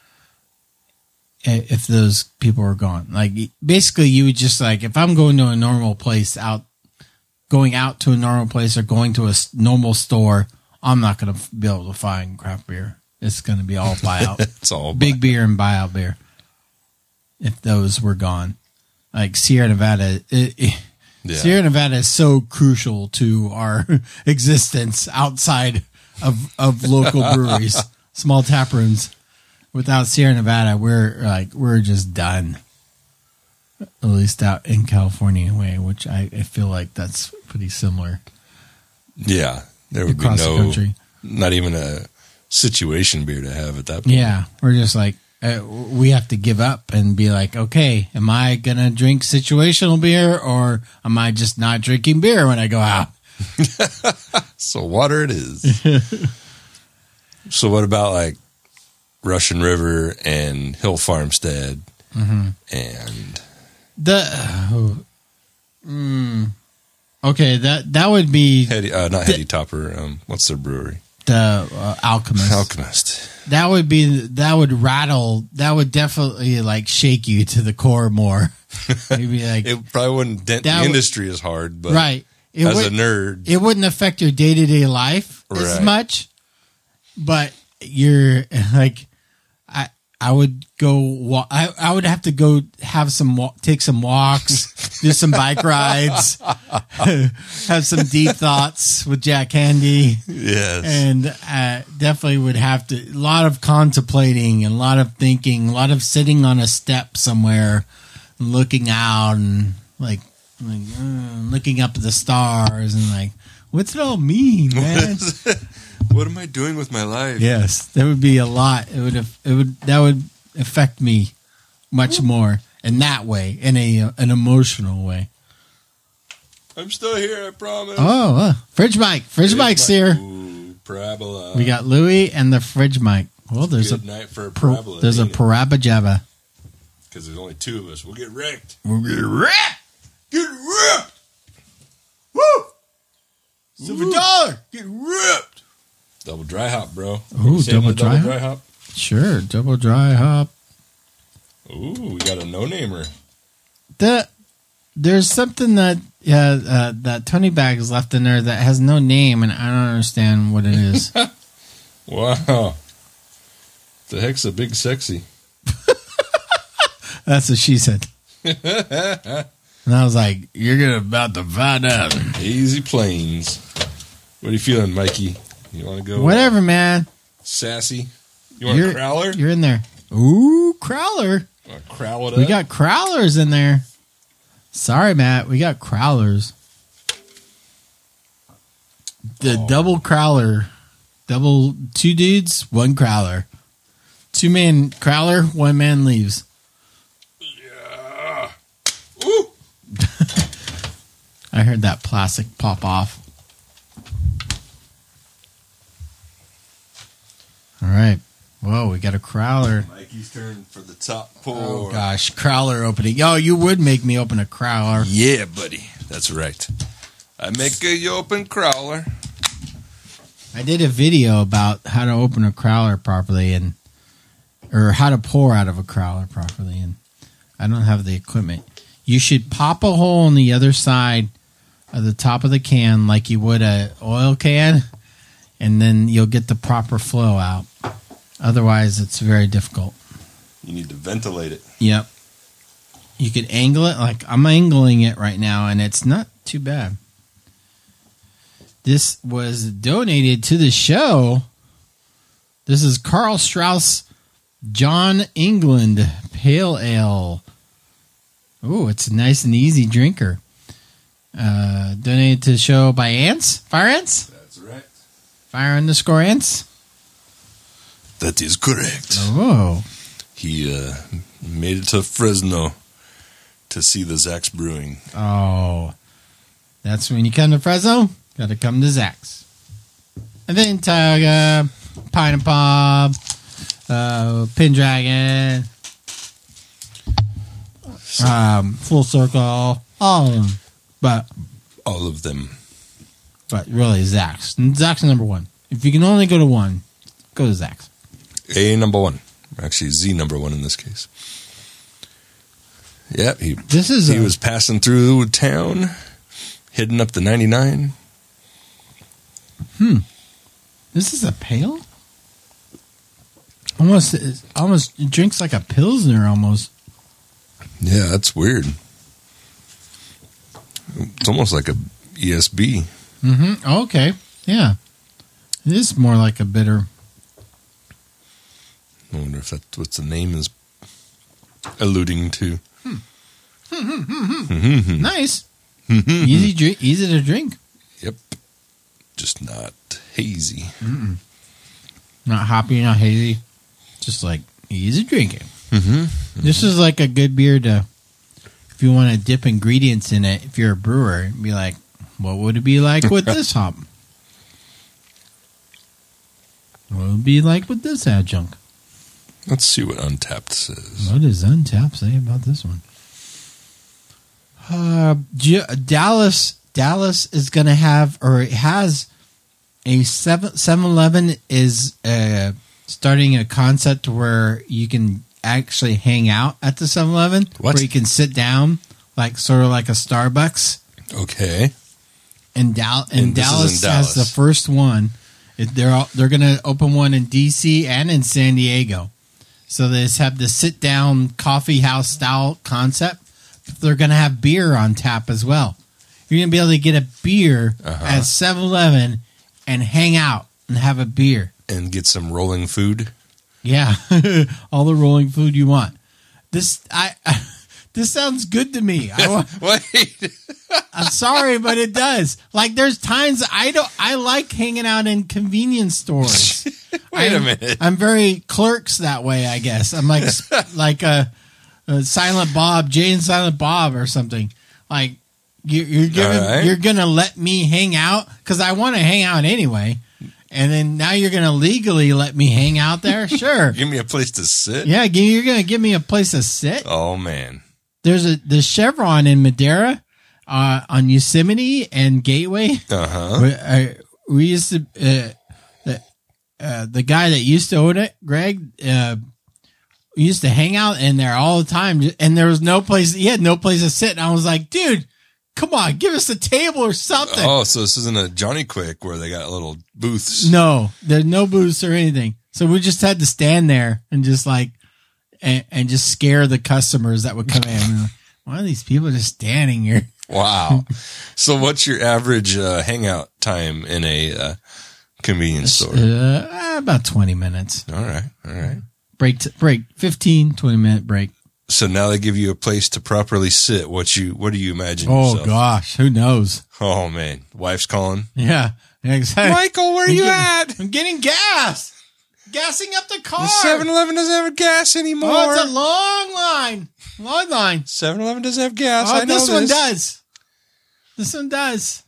If those people were gone, like basically, you would just like if I'm going to a normal place out, going out to a normal place or going to a normal store, I'm not going to be able to find craft beer. It's going to be all buyout. It's all big buy- beer and buyout beer. If those were gone, like Sierra Nevada, it, it, Yeah. Sierra Nevada is so crucial to our existence outside of of local breweries, small tap rooms. Without Sierra Nevada, we're like we're just done. At least out in California, anyway, which I, I feel like that's pretty similar. Yeah, there would be Across the no, country. not even a situation beer to have at that point. Yeah, we're just like uh, we have to give up and be like, okay, am I gonna drink situational beer or am I just not drinking beer when I go out? So water it is. So what about like Russian River and Hill Farmstead Mm-hmm. and The oh, mm, okay, that that would be Hetty, uh, not Hetty Topper. Um, what's their brewery? the uh, Alchemist. Alchemist. That would be that would rattle. That would definitely like shake you to the core more. You'd be like, It probably wouldn't dent That the would- industry as hard, but right? It as would, a nerd, it wouldn't affect your day to day life as Right. much, but you're like, I I would go. Wa- I I would have to go have some wa- take some walks, do some bike rides, have some deep thoughts with Jack Handy. yes, And uh, definitely would have to, a lot of contemplating and a lot of thinking, a lot of sitting on a step somewhere, looking out and like, like uh, looking up at the stars and like, what's it all mean, man? what am I doing with my life? Yes, there would be a lot. It would have, it would, that would affect me much more in that way, in a an emotional way. I'm still here, I promise. Oh, uh, fridge mic, fridge Fridge mic's mic. here. Ooh, parabola. We got Louie and the fridge mic. Well, there's Good a night for a par- parabola. there's a parabajaba. Because there's only two of us. We'll get wrecked. We'll get wrecked. Get ripped. Woo! Silver dollar. Get ripped. Double dry hop, bro. Ooh, You saying double the dry hop? dry hop? Sure, double dry hop. Ooh, we got a no-namer. The there's something that yeah uh, that Tony Bags left in there that has no name, and I don't understand what it is. Wow. The heck's a big sexy. That's what she said. And I was like, "You're gonna about to find out." Easy plains. What are you feeling, Mikey? You want to go Whatever, man. sassy? You want You're, a crowler? You're in there. Ooh, crowler. Want to crowl it up? We got crowlers in there. Sorry, Matt. We got crowlers. The Oh. double crowler. Double, two dudes, one crowler. Two man crowler, one man leaves. Yeah. Ooh. I heard that plastic pop off. All right. Whoa, we got a crowler. Mikey's turn for the top pour. Oh, gosh. Crowler opening. Oh, you would make me open a crowler. Yeah, buddy. That's right. I make a open crowler. I did a video about how to open a crowler properly and or how to pour out of a crowler properly, and I don't have the equipment. You should pop a hole on the other side of the top of the can like you would a oil can, and then you'll get the proper flow out. Otherwise, it's very difficult. You need to ventilate it. Yep. You could angle it like I'm angling it right now, and it's not too bad. This was donated to the show. This is Carl Strauss John England Pale Ale. Oh, it's a nice and easy drinker. Uh, donated to the show by Ants. Fire Ants? That's right. Fire underscore Ants? That is correct. Oh. He uh, made it to Fresno to see the Zach's Brewing. Oh. That's when you come to Fresno, got to come to Zach's. And then Tiger, Pine and Pop, uh, Pendragon. So Um, Full Circle, all of them. But all of them. but really, Zach's. Zach's number one. If you can only go to one, go to Zach's. A number one. Actually, Z number one in this case. Yep, he This is he a, was passing through town, hitting up the ninety-nine. This is a pale. Almost, it almost it drinks like a pilsner. Almost. Yeah, that's weird. It's almost like a E S B. Mm-hmm. Okay. Yeah. It is more like a bitter. I wonder if that's what the name is alluding to. Nice. easy, drink, easy to drink. Yep. Just not hazy. Not hoppy, not hazy. Just like easy drinking. Mm-hmm. This is like a good beer to, if you want to dip ingredients in it, if you're a brewer, be like, what would it be like with this hop? What would it be like with this adjunct? Let's see what Untapped says. What does Untapped say about this one? Uh, G- Dallas Dallas is going to have, or it has, a seven eleven is uh, starting a concept where you can actually hang out at the seven eleven. What? Where you can sit down, like sort of like a Starbucks. Okay. And, Dal- and, And this is Dallas, in has the Dallas. first one. It, they're all, they're going to open one in D C and in San Diego. So they just have the sit down coffee house style concept. But they're going to have beer on tap as well. You're going to be able to get a beer Uh-huh. at seven eleven and hang out and have a beer. And get some rolling food. Yeah, all the rolling food you want. This I, I this sounds good to me. I, wa- Wait. I'm sorry, but it does. Like there's times I don't. I like hanging out in convenience stores. Wait a I'm- minute. I'm very Clerks that way. I guess I'm like like a, a Silent Bob, Jay and Silent Bob or something. Like you, you're giving, All right. you're gonna let me hang out because I want to hang out anyway. And then now you're gonna legally let me hang out there? Sure. Give me a place to sit. Yeah, gi- you're gonna give me a place to sit. Oh, man. There's a the Chevron in Madera, uh, on Yosemite and Gateway. Uh-huh. We, I, we used to uh, the uh, the guy that used to own it, Greg. Uh, we used to hang out in there all the time, and there was no place. He had no place to sit, and I was like, dude, come on, give us a table or something. Oh, so this isn't a Johnny Quick where they got little booths. No, there's no booths or anything. So we just had to stand there and just like, and, and just scare the customers that would come in. And we're like, why are these people just standing here? Wow. So what's your average uh, hangout time in a uh, convenience store? Uh, about twenty minutes. All right. All right. Break, t- break, fifteen, twenty minute break. So now they give you a place to properly sit. What you, what do you imagine Oh yourself? gosh, who knows? Oh, man. Wife's calling. Yeah, exactly. Michael, where are I'm you getting- at? I'm getting gas. Gassing up the car. The seven eleven doesn't have gas anymore. Oh, it's a long line. Long line. seven eleven doesn't have gas. Oh, I know this one does. This one does.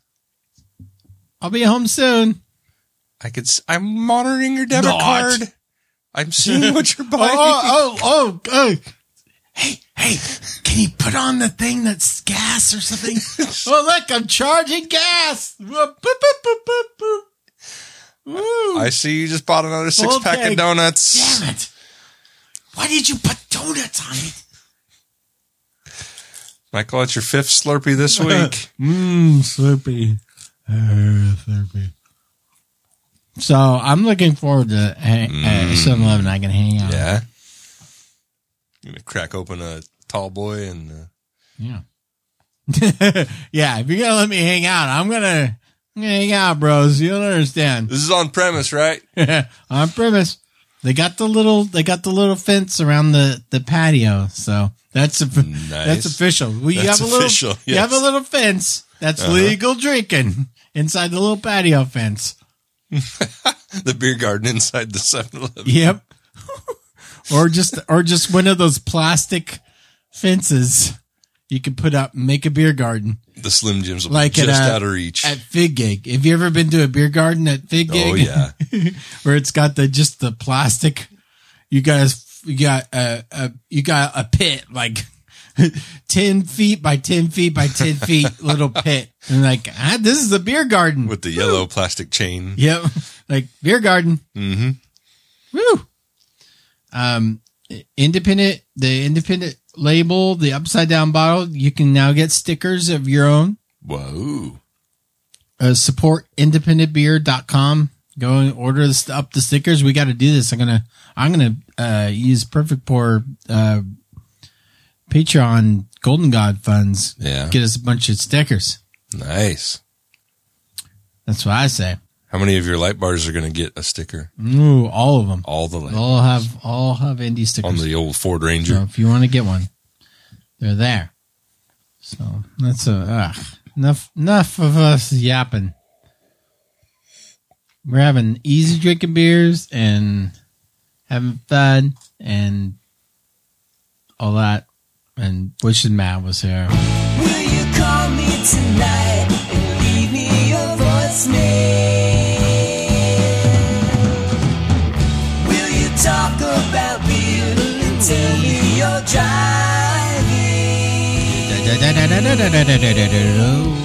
I'll be home soon. I could. s- I'm monitoring your debit Not. card. I'm seeing what you're buying. Oh, oh, oh, oh. Hey, hey, can you put on the thing that's gas or something? Oh, look, I'm charging gas. Boop, boop, boop, boop, boop, boop. Woo. I see you just bought another six Full pack of keg. donuts. Damn it. Why did you put donuts on it? Michael, it's your fifth Slurpee this week. Mmm, Slurpee. Uh, Slurpee. So I'm looking forward to uh, seven eleven. I can hang out. Yeah. You're gonna crack open a tall boy and. Uh, Yeah. Yeah. If you're going to let me hang out, I'm going to hang out, bros. You don't understand. this is on premise, right? On premise. They got the little, they got the little fence around the, the patio. So that's, a, Nice. that's official. We That's have a little, official, you have a yes. little fence that's Uh-huh. legal drinking inside the little patio fence. The beer garden inside the seven eleven. Yep. or just or just one of those plastic fences you can put up and make a beer garden. The Slim Jims will Like be at just a- out of reach. At Fig Gig. Have you ever been to a beer garden at Fig Gig? Oh, yeah. Where it's got the just the plastic. You got a, you got a, a you got a pit like ten feet by ten feet by ten feet little pit. And like, ah, this is a beer garden. With the yellow plastic chain. Yep. Like beer garden. Mm-hmm. Woo. Um, independent, the independent label, the upside down bottle, you can now get stickers of your own. Whoa. Uh, support independent beer dot com. Go and order the, up the stickers. We got to do this. I'm going to, I'm going to, uh, use Perfect Pour, uh, Patreon Golden God funds. Yeah. Get us a bunch of stickers. Nice. That's what I say. How many of your light bars are going to get a sticker? Ooh, all of them. All the light All have, all have indie stickers. on the old Ford Ranger. So if you want to get one, they're there. So that's a, ugh, enough, enough of us yapping. We're having easy drinking beers and having fun and all that. And wishing Matt was here. Will you call me tonight and leave me your voicemail? Will you talk about beer and tell me you're driving?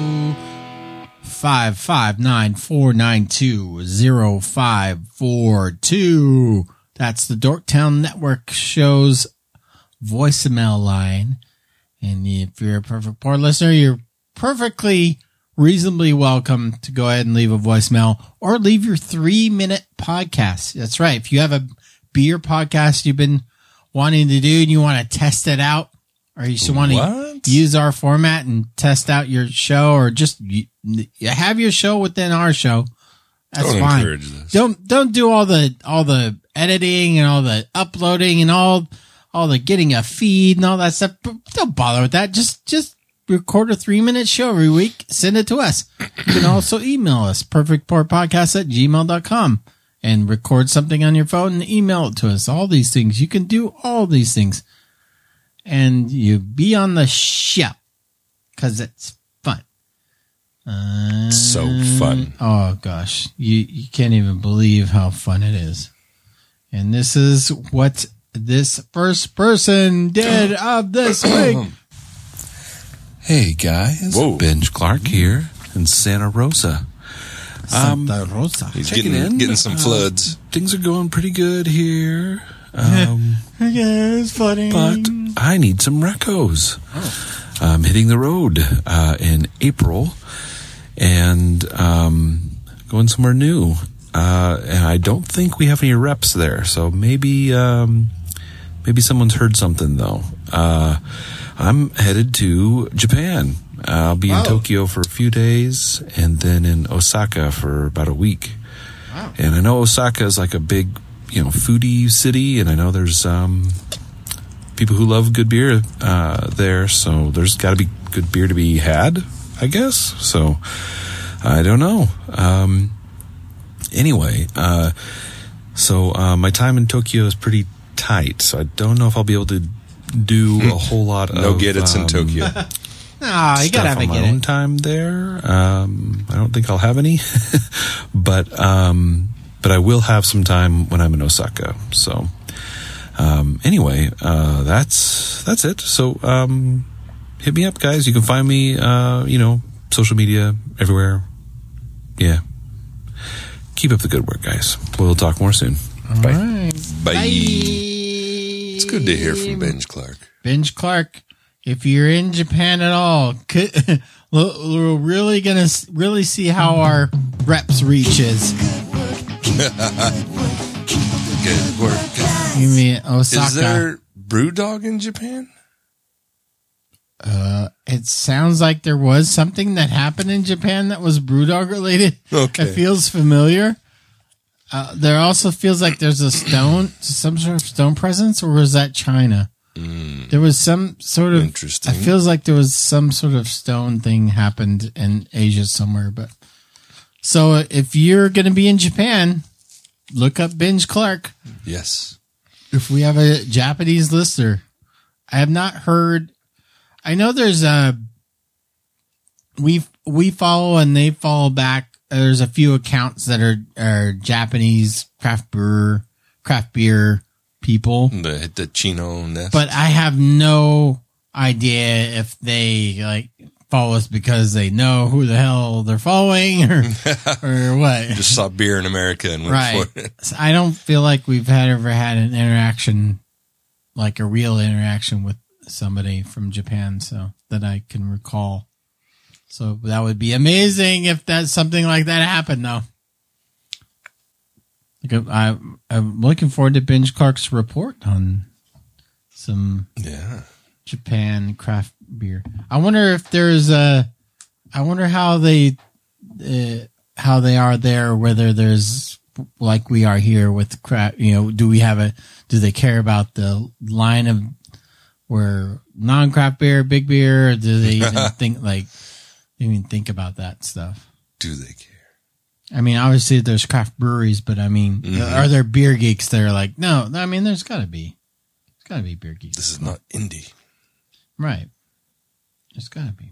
Five five nine four nine two zero five four two. That's the Dorktown Network show's voicemail line. And if you're a Perfect Pour listener, you're perfectly reasonably welcome to go ahead and leave a voicemail or leave your three minute podcast. That's right. If you have a beer podcast you've been wanting to do and you want to test it out, or you just want What? to use our format and test out your show, or just you, you have your show within our show, that's Don't fine. encourage this. Don't don't do all the all the editing and all the uploading and all all the getting a feed and all that stuff. Don't bother with that. Just just record a three minute show every week. Send it to us. You can also email us perfect pour podcast at gmail dot com and record something on your phone and email it to us. All these things you can do. All these things. And you be on the show because it's fun. Uh, So fun. Oh gosh, you you can't even believe how fun it is. And this is what this first person did of this week. Hey guys, Whoa. Benj Clark here in Santa Rosa. Um, Santa Rosa. He's checking getting, in. getting some Uh, floods. Things are going pretty good here. Um, Yeah, it's funny. but I need some recos. I'm hitting the road uh, in April and um, going somewhere new. Uh, and I don't think we have any reps there, so maybe um, maybe someone's heard something though. Uh, I'm headed to Japan. I'll be Wow. in Tokyo for a few days, and then in Osaka for about a week. Wow. And I know Osaka is like a big, you know, foodie city, and I know there's um, people who love good beer uh, there, so there's got to be good beer to be had, I guess. So I don't know. Um, anyway, uh, so uh, my time in Tokyo is pretty tight, so I don't know if I'll be able to do a whole lot of No get it's in um, Tokyo. Ah, you stuff gotta have a on my get own it. time there. Um, I don't think I'll have any, but um, but I will have some time when I'm in Osaka. So um, anyway, uh, that's that's it. So um, hit me up, guys. You can find me, uh, you know, social media everywhere. Yeah. Keep up the good work, guys. We'll talk more soon. All Bye. right. Bye. It's It's good to hear from Benj Clark. Benj Clark. If you're in Japan at all, could, we're really gonna s- really see how our reps reach is. Good work. You mean Osaka? Is there Brewdog in Japan? Uh, it sounds like there was something that happened in Japan that was Brewdog related. Okay. It feels familiar. Uh, there also feels like there's a stone, some sort of stone presence, or was that China? There was some sort of Interesting. It feels like there was some sort of stone thing happened in Asia somewhere. But so if you're going to be in Japan, look up Benj Clark. Yes. If we have a Japanese listener, I have not heard. I know there's a we we follow and they follow back. There's a few accounts that are are Japanese craft brewer, craft beer people, The the Chino nest. but I have no idea if they like follow us because they know who the hell they're following or or what. Just saw beer in America and went Right. for it. So I don't feel like we've had ever had an interaction, like a real interaction with somebody from Japan, so that I can recall. So that would be amazing if that something like that happened, though. Like I, I'm looking forward to Binge Clark's report on some Yeah. Japan craft beer. I wonder if there's a. I wonder how they, uh, how they are there. Whether there's like we are here with craft. You know, do we have a? Do they care about the line of where non-craft beer, big beer? Or do they even think like even think about that stuff? Do they care? I mean, obviously there's craft breweries, but I mean, Mhm. are there beer geeks that are like, no? I mean, there's got to be. There's got to be beer geeks. This is not indie. Right. There's got to be.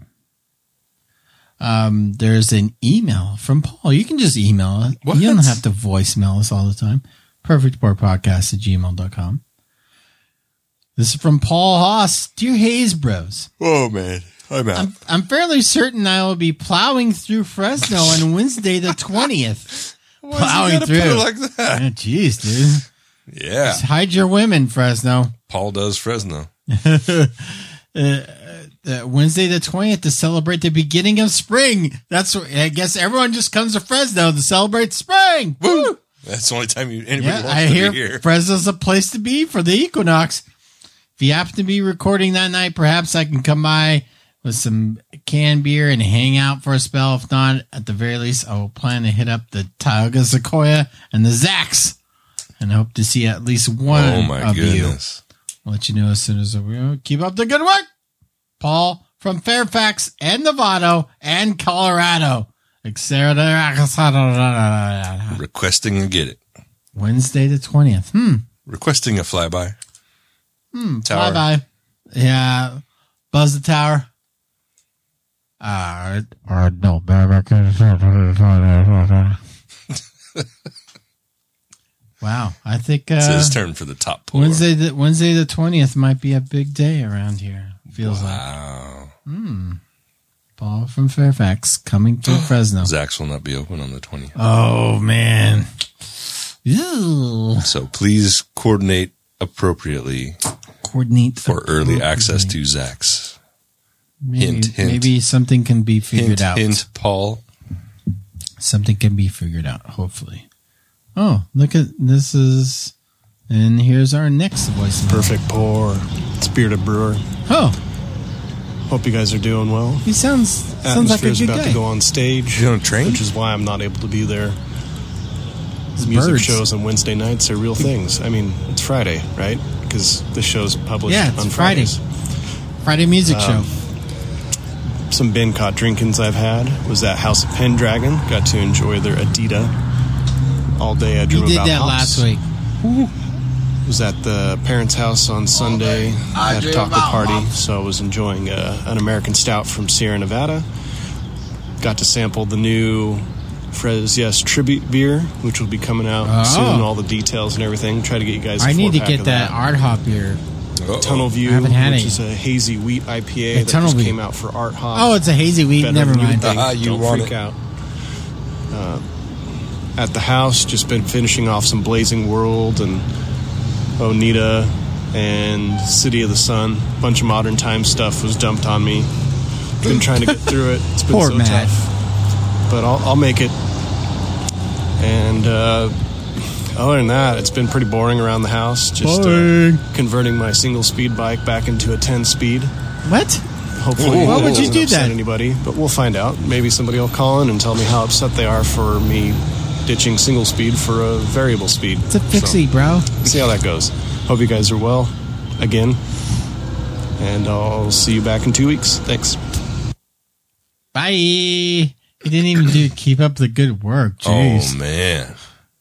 Um, there's an email from Paul. You can just email it. What? You don't have to voicemail us all the time. perfect board podcast at gmail dot com. This is from Paul Haas. Dear Hayes Bros. Oh, man. I'm out. I'm, I'm fairly certain I will be plowing through Fresno on Wednesday the twentieth. Why plowing does he gotta through. put it like that? Oh, jeez, dude. Yeah. Just hide your women, Fresno. Paul does Fresno. uh, uh, Wednesday the twentieth to celebrate the beginning of spring. That's what, I guess everyone just comes to Fresno to celebrate spring. Woo! That's the only time you, anybody Yeah, wants I to hear be here. Fresno's a place to be for the equinox. If you happen to be recording that night, perhaps I can come by with some canned beer and hang out for a spell. If not, at the very least, I will plan to hit up the Tioga Sequoia and the Zax, and I hope to see at least one Oh, my of you. goodness. I'll let you know as soon as we go. Keep up the good work. Paul from Fairfax and Novato and Colorado. Requesting a get it. Wednesday the twentieth. Hmm. Requesting a flyby. Hmm. Tower. Bye bye. Yeah. Buzz the tower. Uh, or no. Wow. I think, uh, It's his turn for the top pour. Wednesday the, Wednesday the twentieth might be a big day around here. Feels like. Wow. Hmm. Paul from Fairfax coming to Fresno. Zach's will not be open on the twentieth. Oh, man. Ew. So please coordinate appropriately Coordinate for early appropriately. access to Zach's. Maybe, hint, hint. maybe something can be figured Hint, out. hint, Paul. Something can be figured out, hopefully. Oh, look at this is, and here's our next voicemail. Perfect pour. Spirited Brewer. Oh, Hope you guys are doing well. he sounds sounds like a Atmosphere's good about guy. to go on stage, You on a train? which is why I'm not able to be there. His Music birds. shows on Wednesday nights are real things. I mean, it's Friday, right? Because the show's published Yeah, it's on Friday. Fridays. Friday music Um, show. Some been caught drinkings I've had was at House of Pendragon. Got to enjoy their Adida all day. I You dream did about that hops. last week. Was at the parents' house on Sunday at a taco party, so I was enjoying uh, an American Stout from Sierra Nevada. Got to sample the new Frez Yes Tribute beer, which will be coming out Oh. soon. All the details and everything. Try to get you guys. a I need to four-pack get of that art hop beer. Uh-oh. Tunnel View, I haven't had which it. is a hazy wheat I P A Yeah, that Tunnel just View. came out for Art Hop. Oh, it's a hazy wheat. Better Never than you mind. would think. Ah, you Don't want freak it. out. Uh, at the house, just been finishing off some Blazing World and Onita and City of the Sun. A bunch of Modern Times stuff was dumped on me. Been trying to get through it. It's been Poor so Matt. tough. But I'll, I'll make it. And uh, other than that, it's been pretty boring around the house. Just Boring. uh, converting my single speed bike back into a ten speed. What? Hopefully, Why it would you doesn't do upset that? Anybody, but we'll find out. Maybe somebody will call in and tell me how upset they are for me ditching single speed for a variable speed. It's a fixie, bro. So, see how that goes. Hope you guys are well again, and I'll see you back in two weeks. Thanks. Bye. He didn't even do keep up the good work. Jeez. Oh, man.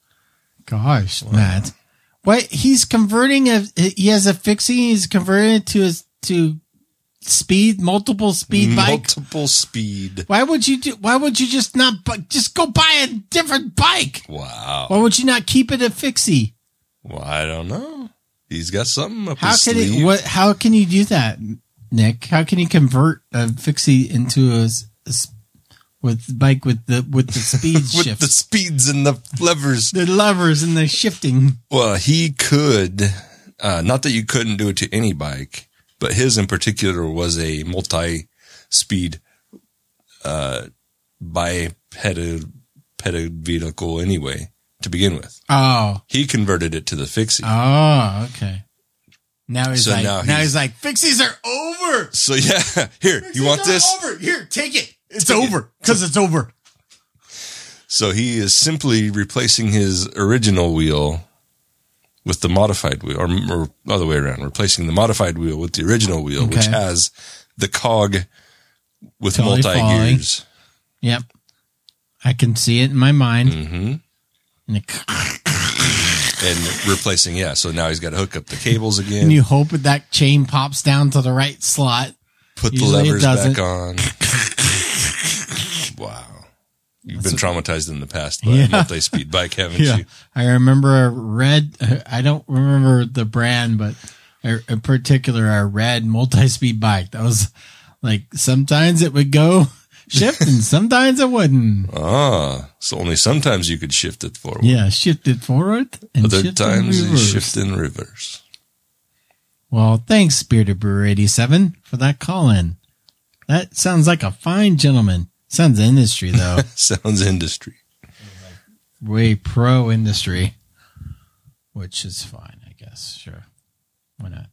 Gosh, Matt. What? He's converting a. He has a fixie. He's converting it to his to speed, multiple speed bike. Multiple speed. Why would you do? Why would you just not bu- just go buy a different bike? Wow. Why would you not keep it a fixie? Well, I don't know. He's got something up How his can sleeve. it? What? How can you do that? Nick? How can you convert a fixie into a, a with bike with the with the speed With shift, the speeds and the levers. the levers and the shifting? Well, he could, uh, not that you couldn't do it to any bike, but his in particular was a multi-speed, uh, bipedal, pedal vehicle anyway, to begin with. Oh, He converted it to the fixie. oh, okay. Now he's So like, now now he's, he's- like, fixies are over. So yeah, here, you want Fixies are this? Over. Here, take it. It's over because it's over. So he is simply replacing his original wheel with the modified wheel, or, or other way around, replacing the modified wheel with the original wheel, which Okay. has the cog with Totally multi following. gears. Yep, I can see it in my mind. Mm-hmm. And, it, And replacing, yeah. So now he's got to hook up the cables again, and you hope that that chain pops down to the right slot. put the usually it levers doesn't. back on. Wow. You've been traumatized in the past by Yeah. a multi-speed bike, haven't Yeah, you? I remember a red. I don't remember the brand, but a- in particular, a red multi-speed bike. That was like sometimes it would go shift and sometimes it wouldn't. Ah, so only sometimes you could shift it forward. Yeah, shifted forward and Other shifted times you reverse. shift in reverse. Well, thanks, Bearded Brewer eighty-seven, for that call-in. That sounds like a fine gentleman. Sounds industry though. Sounds industry. Way pro industry, which is fine, I guess. Sure, why not?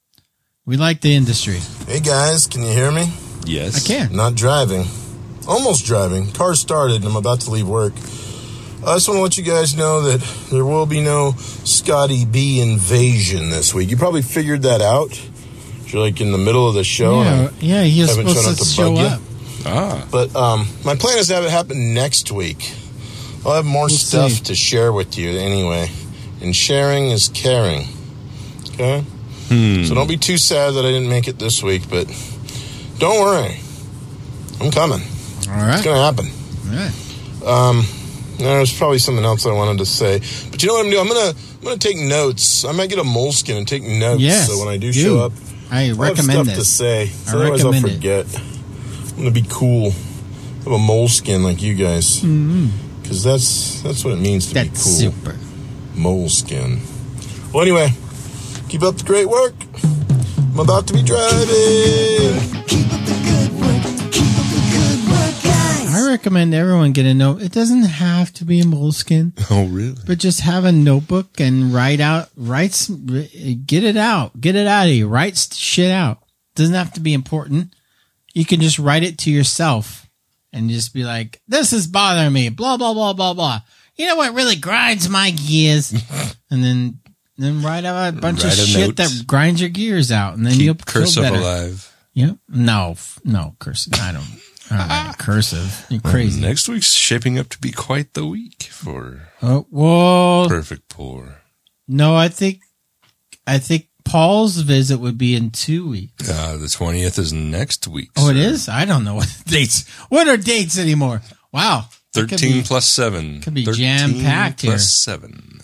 We like the industry. Hey guys, can you hear me? Yes. I can. Not driving. Almost driving. Car started and I'm about to leave work. I just want to let you guys know that there will be no Scotty B invasion this week. You probably figured that out. You're like in the middle of the show. Yeah, and I yeah, he is haven't shown supposed up to to show bug you. up. Ah. But um, my plan is to have it happen next week. I'll have more We'll stuff see. to share with you anyway. And sharing is caring. Okay? Hmm. So don't be too sad that I didn't make it this week, but don't worry. I'm coming. All right. It's going to happen. All right. Um, there's probably something else I wanted to say, but you know what I'm doing? I'm gonna I'm gonna take notes. I might get a moleskin and take notes. Yes, so when I do do. show up, I I'll recommend have stuff this. to say. I Otherwise, I'll recommend it. forget. I'm gonna be cool. Have a moleskin like you guys, because that's that's what it means to That's be cool. super. Moleskin. Well, anyway, keep up the great work. I'm about to be driving. Keep up the good work. Keep up the good work, guys. I recommend everyone get a note. It doesn't have to be a moleskin, Oh, really? but just have a notebook and write out, write, some- get it out, get it out of you. Write shit out. Doesn't have to be important. You can just write it to yourself and just be like, "This is bothering me." Blah blah blah blah blah. You know what really grinds my gears? And then then write out a bunch Write of a shit note. that grinds your gears out, and then you'll Keep feel cursive better. alive. Yep. No, f- no cursive. I don't. I don't write cursive. You're crazy. Next week's shaping up to be quite the week for Oh, well, Perfect Pour. no, I think, I think Paul's visit would be in two weeks. Uh, the twentieth is next week. Oh, it sir. is? I don't know what dates. What are dates anymore? Wow. That could thirteen be- plus seven. could be thirteen jam-packed here. plus seven.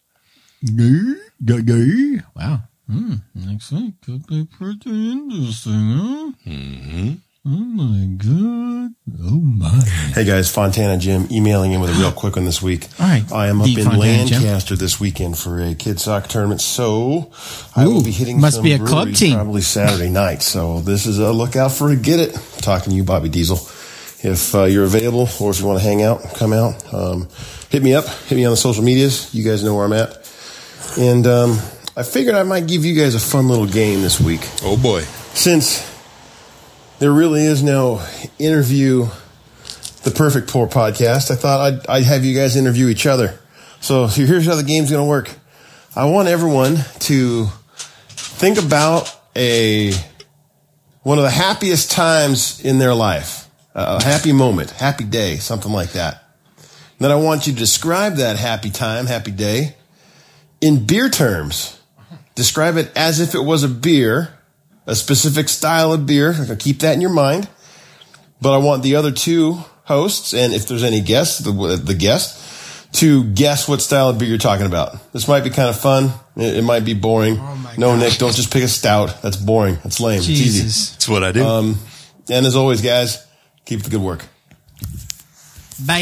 Wow. Hmm. Next week could be pretty interesting, huh? Mm-hmm. Oh my God. Oh my. Hey guys, Fontana Jim emailing in with a real quick one this week. All right. I am up Deep in Fontana Jim. Lancaster this weekend for a kids soccer tournament, so I will Ooh, be hitting must some be a club breweries team. probably Saturday night. So this is a lookout for a get it. Talking to you, Bobby Diesel. If uh, you're available or if you want to hang out, come out. Um, hit me up. Hit me on the social medias. You guys know where I'm at. And um, I figured I might give you guys a fun little game this week. Oh boy. Since there really is no interview the Perfect Pour podcast, I thought I'd, I'd have you guys interview each other. So here's how the game's going to work. I want everyone to think about a one of the happiest times in their life, a happy moment, happy day, something like that. And then I want you to describe that happy time, happy day, in beer terms. Describe it as if it was a beer, a specific style of beer. I'm going to keep that in your mind. But I want the other two hosts, and if there's any guests, the, the guest, to guess what style of beer you're talking about. This might be kind of fun. It, it might be boring. Oh my no, God. Nick, don't just pick a stout. That's boring. That's lame. It's easy. Jesus. That's what I do. Um, and as always, guys, keep the good work. Bye.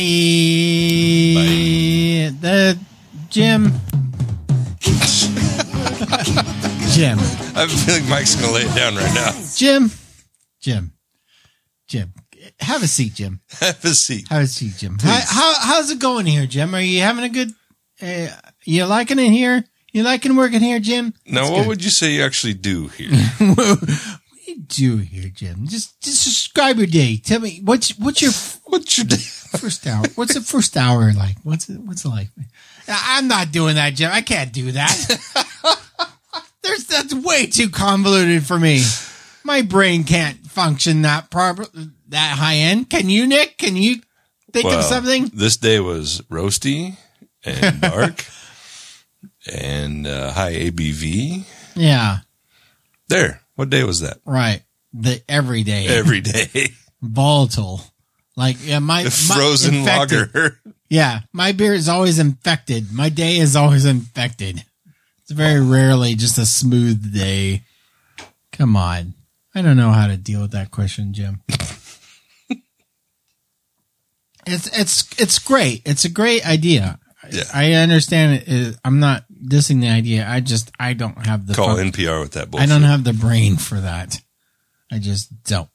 The Jim. Jim. I have a feeling Mike's going to lay it down right now. Jim. Jim. Jim. Have a seat, Jim. Have a seat. Have a seat, Jim. How, how how's it going here, Jim? Are you having a good? Uh, you liking it here? You liking working here, Jim? Now, That's what good. would you say you actually do here? What do you do here, Jim? Just just describe your day. Tell me what's what's your What's your day? first hour? What's the first hour like? What's it what's it like? I'm not doing that, Jim. I can't do that. There's that's way too convoluted for me. My brain can't function that proper that high end. Can you, Nick? Can you think Well, of something? This day was roasty and dark and uh, high A B V. Yeah, There. What day was that? right. The everyday Every day. volatile. Like yeah, my, my Frozen infected. lager. Yeah, my beer is always infected. My day is always infected. It's very rarely just a smooth day. Come on. I don't know how to deal with that question, Jim. it's it's it's great. It's a great idea. Yeah. I understand it. it. I'm not dissing the idea. I just I don't have the Call fun- N P R with that bullshit. I don't have the brain for that. I just don't.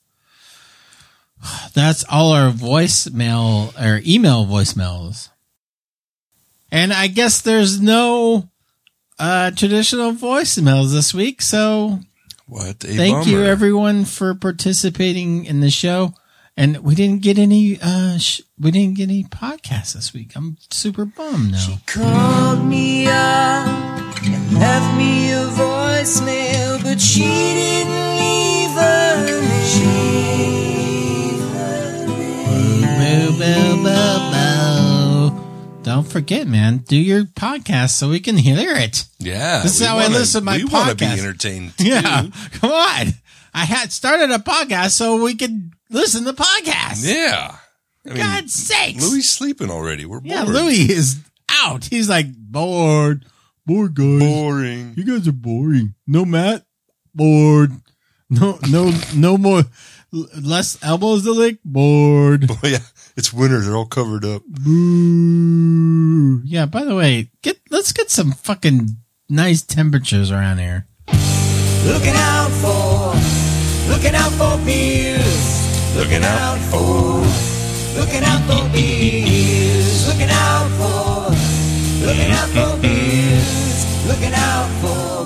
That's all our voicemail or email voicemails. And I guess there's no uh, traditional voicemails this week. So What a thank you bummer. everyone for participating in the show. And we didn't get any, uh, sh- we didn't get any podcasts this week. I'm super bummed now. Called me up and left me a voicemail, but she didn't leave a name. Boo, boo, boo, boo. Don't forget, man, do your podcast so we can hear it. Yeah. This is we how I wanna- listen to my we want to be podcast. entertained too. Yeah, come on. I had started a podcast so we could listen to podcasts. Yeah. I mean, God's sakes. Louis sleeping already. We're bored. Yeah, Louis is out. He's like, bored. Bored, guys. Boring. You guys are boring. No Matt? Bored. No, no, no more. l- Less elbows to lick? Bored. Oh, yeah. It's winter. They're all covered up. Boo. Yeah, by the way, get let's get some fucking nice temperatures around here. Looking out for, looking out for beers. Looking out for, looking out for beers. Looking out for, looking out for beers. Looking out for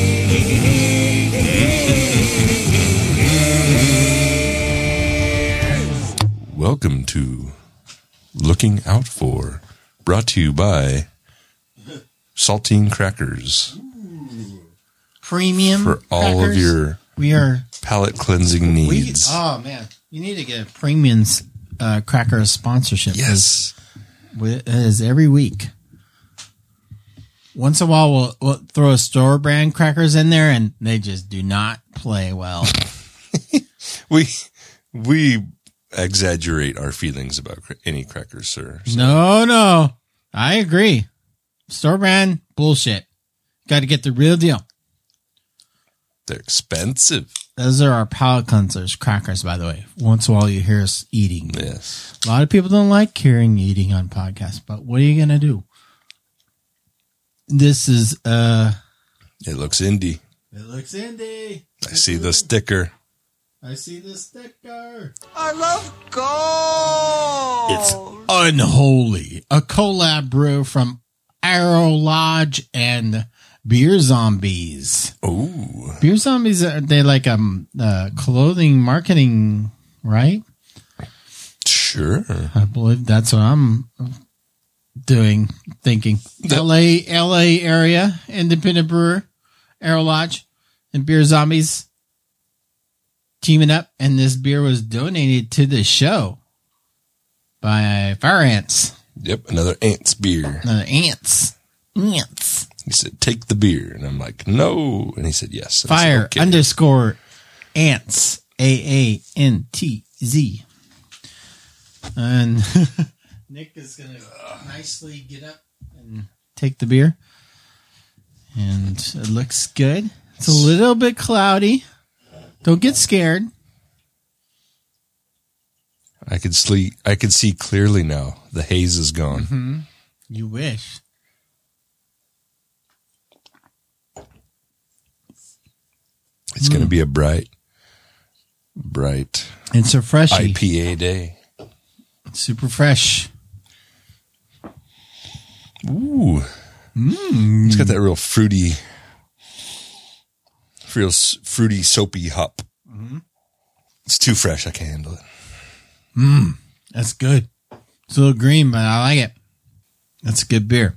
beers. Welcome to Looking Out For, brought to you by Saltine Crackers Premium for all of crackers. your We are. palate cleansing We, needs. oh man, you need to get a Premium's uh, cracker sponsorship. Yes. It is every week. Once in a while, we'll, we'll throw a store brand crackers in there, and they just do not play well. We we exaggerate our feelings about cra- any crackers, sir. So- No, no, I agree. Store brand bullshit. Got to get the real deal. They're expensive. Those are our palate cleansers, crackers, by the way. Once in a while, you hear us eating. Yes. A lot of people don't like hearing eating on podcasts, but what are you going to do? This is, uh, It looks indie. it looks indie. I see the sticker. I see the sticker. I love gold. It's Unholy, a collab brew from Arrow Lodge and Beer Zombies. Ooh. Beer Zombies, are they like um uh, clothing marketing, right? Sure. I believe that's what I'm doing, thinking. L A, L A area, independent brewer, Arrow Lodge, and Beer Zombies teaming up, and this beer was donated to the show by Fire Ants. Yep. Another Ants beer. Another Ants. Ants. He said, take the beer. And I'm like, no. And he said, yes. And I said, Fire "Okay." underscore Ants. A A N T Z. And Nick is going to nicely get up and take the beer. And it looks good. It's a little bit cloudy. Don't get scared. I could sleep. I could see clearly now. The haze is gone. Mm-hmm. You wish. It's mm. going to be a bright, bright. It's a fresh I P A day. Super fresh. Ooh. Mm. It's got that real fruity, real fruity, soapy hop. Mm-hmm. It's too fresh. I can't handle it. Mmm. That's good. It's a little green, but I like it. That's a good beer.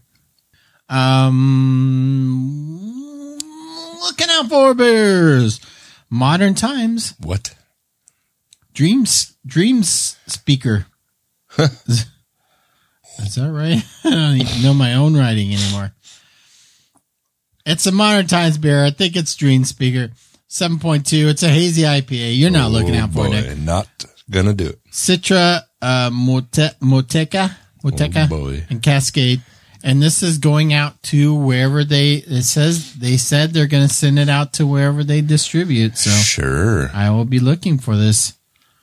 Um, looking out for beers. Modern Times. What? Dreams, Dreams Speaker. Is that right? I don't even know my own writing anymore. It's a Modern Times beer. I think it's Dream Speaker. seven point two. It's a hazy I P A. You're not oh, looking out for boy, it. Not gonna do it. Citra, uh, Mote- Moteca, Moteca, oh, boy. and Cascade. And this is going out to wherever they, it says, they said they're going to send it out to wherever they distribute. So sure. I will be looking for this.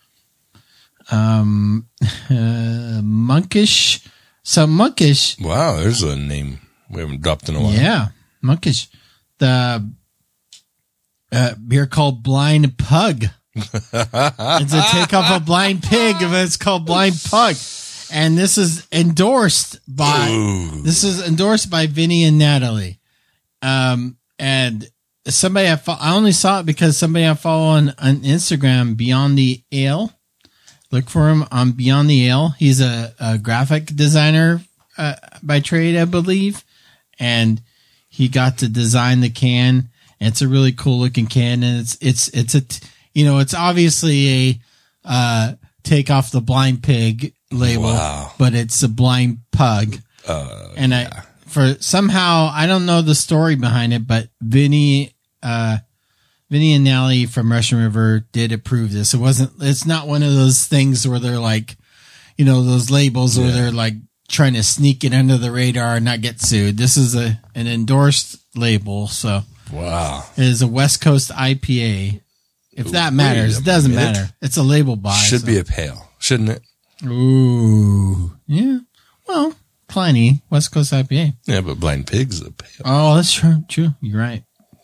Um, uh, Monkish. So Monkish. Wow. There's a name we haven't dropped in a while. Yeah. Monkish. The uh, beer called Blind Pug. It's a takeoff of Blind Pig, but it's called Blind Pug. And this is endorsed by Ooh. this is endorsed by Vinny and Natalie. Um, and somebody I fo- I only saw it because somebody I follow on, on Instagram, Beyond the Ale. Look for him on Beyond the Ale. He's a, a graphic designer uh, by trade, I believe, and he got to design the can. It's a really cool looking can, and it's it's it's a you know it's obviously a uh, take off the Blind Pig label, wow. but it's a Blind Pug. Uh, and I, yeah. for somehow, I don't know the story behind it, but Vinny, uh, Vinny and Nally from Russian River did approve this. It wasn't, it's not one of those things where they're like, you know, those labels yeah. where they're like trying to sneak it under the radar and not get sued. This is a, an endorsed label. So wow, it is a West Coast I P A. If that matters, it doesn't matter. It's a label buy. Should so. be a pale, shouldn't it? Ooh, yeah. Well, Pliny, West Coast I P A. Yeah, but Blind Pig's a pale. Oh, that's true. True. You're right.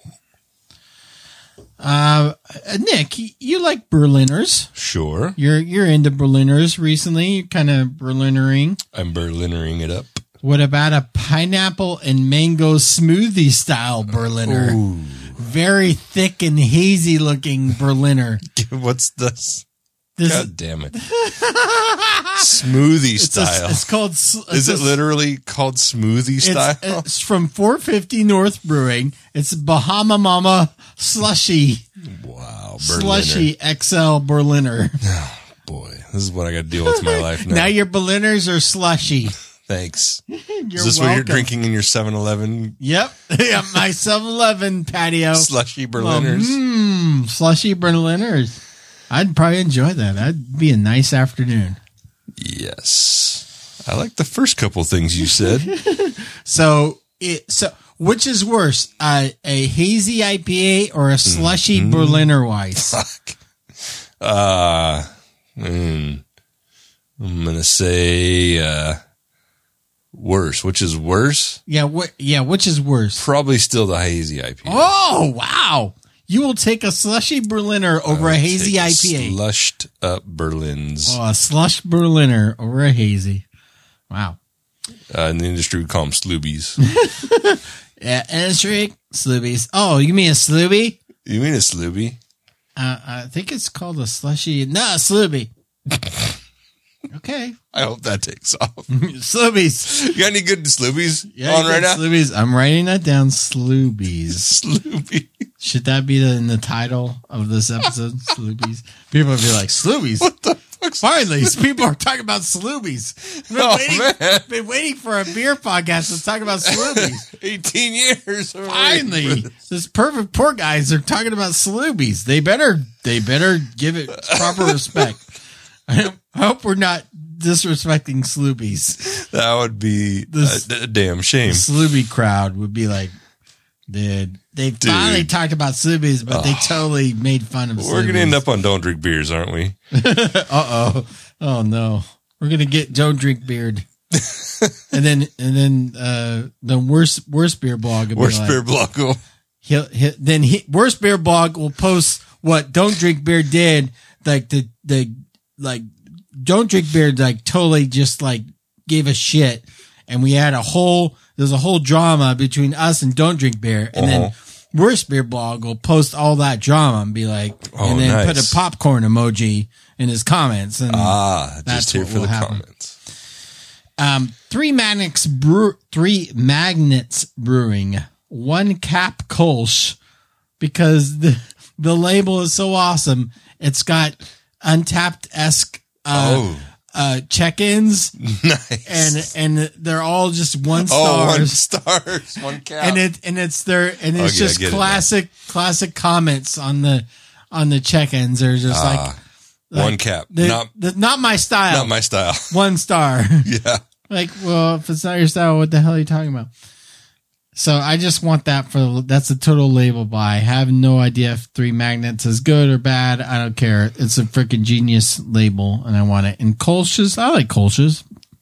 Uh, Nick, you like Berliners? Sure. You're you're into Berliners recently. You're kind of Berlinering. I'm Berlinering it up. What about a pineapple and mango smoothie style Berliner? Ooh. Very thick and hazy looking Berliner. What's this? This God damn it. Smoothie it's style. A, it's called. It's Is it a, literally called smoothie style? It's, it's from four fifty North Brewing. It's Bahama Mama Slushy. Wow. Berliner. Slushy X L Berliner. Oh, boy. This is what I got to deal with in my life now. Now your Berliners are slushy. Thanks. You're is this welcome. what you're drinking in your seven eleven? Yep. Yeah, my seven eleven patio. Slushy Berliners. Mmm, slushy Berliners. I'd probably enjoy that. That'd be a nice afternoon. Yes. I like the first couple things you said. so, it, so which is worse, uh, a hazy I P A or a slushy mm-hmm. Berliner Weiss? Fuck. Uh, mm, I'm going to say uh, worse. Which is worse? Yeah, what? Yeah, which is worse? Probably still the hazy I P A. Oh, wow. You will take a slushy Berliner over a hazy I P A. Slushed up Berlins. Oh, a slush Berliner over a hazy. Wow. Uh, in the industry, we call them sloobies. Yeah, industry, sloobies. Oh, you mean a sloobie? You mean a sloobie? Uh, I think it's called a slushy. No, a sloobie. Okay. I hope that takes off. Sloobies. You got any good sloobies yeah, on right now? Sloobies. I'm writing that down. Sloobies. Sloobies. Should that be the, in the title of this episode? Sloobies. People would be like, Sloobies. What the fuck? Finally, people are talking about Sloobies. Been, oh, waiting, man. been waiting for a beer podcast to talk about Sloobies. eighteen years. Finally, this perfect poor guys are talking about Sloobies. They better, they better give it proper respect. I hope we're not disrespecting Sloobies. That would be this, a, a damn shame. The Sloobie crowd would be like, Dude, they finally talked about Subies, but they totally made fun of We're going to end up on Don't Drink Beers, aren't we? Uh-oh. Oh, no. We're going to get Don't Drink Beard. and then and then uh, the worst worst beer blog will Worst be like, beer blog will. He'll, he'll, then he, worst beer blog will post what Don't Drink Beer did. Like the, the, like, Don't Drink Beer, like, totally just, like, gave a shit. And we had a whole, there's a whole drama between us and Don't Drink Beer. And Uh-huh. then Worst Beer Blog will post all that drama and be like, Oh, and then nice. put a popcorn emoji in his comments. And Ah, that's just here what for will the happen. comments. Um, three magnets brew, three magnets brewing, one cap Kolsch, because the, the label is so awesome. It's got Untapped-esque, uh, Oh. uh, check-ins, Nice. and, and they're all just one Oh, one stars. stars, one cap. And it, and it's their, and it's Okay, I just get it now. classic, classic comments on the, on the check-ins. They're just Ah, like, like, one cap. the- Not the- not my style. not my style. One star. Yeah. Like, well, if it's not your style, what the hell are you talking about? So I just want that for, that's a total label buy. I have no idea if Three Magnets is good or bad. I don't care. It's a freaking genius label and I want it. And Kolsch's, I like Kolsch's.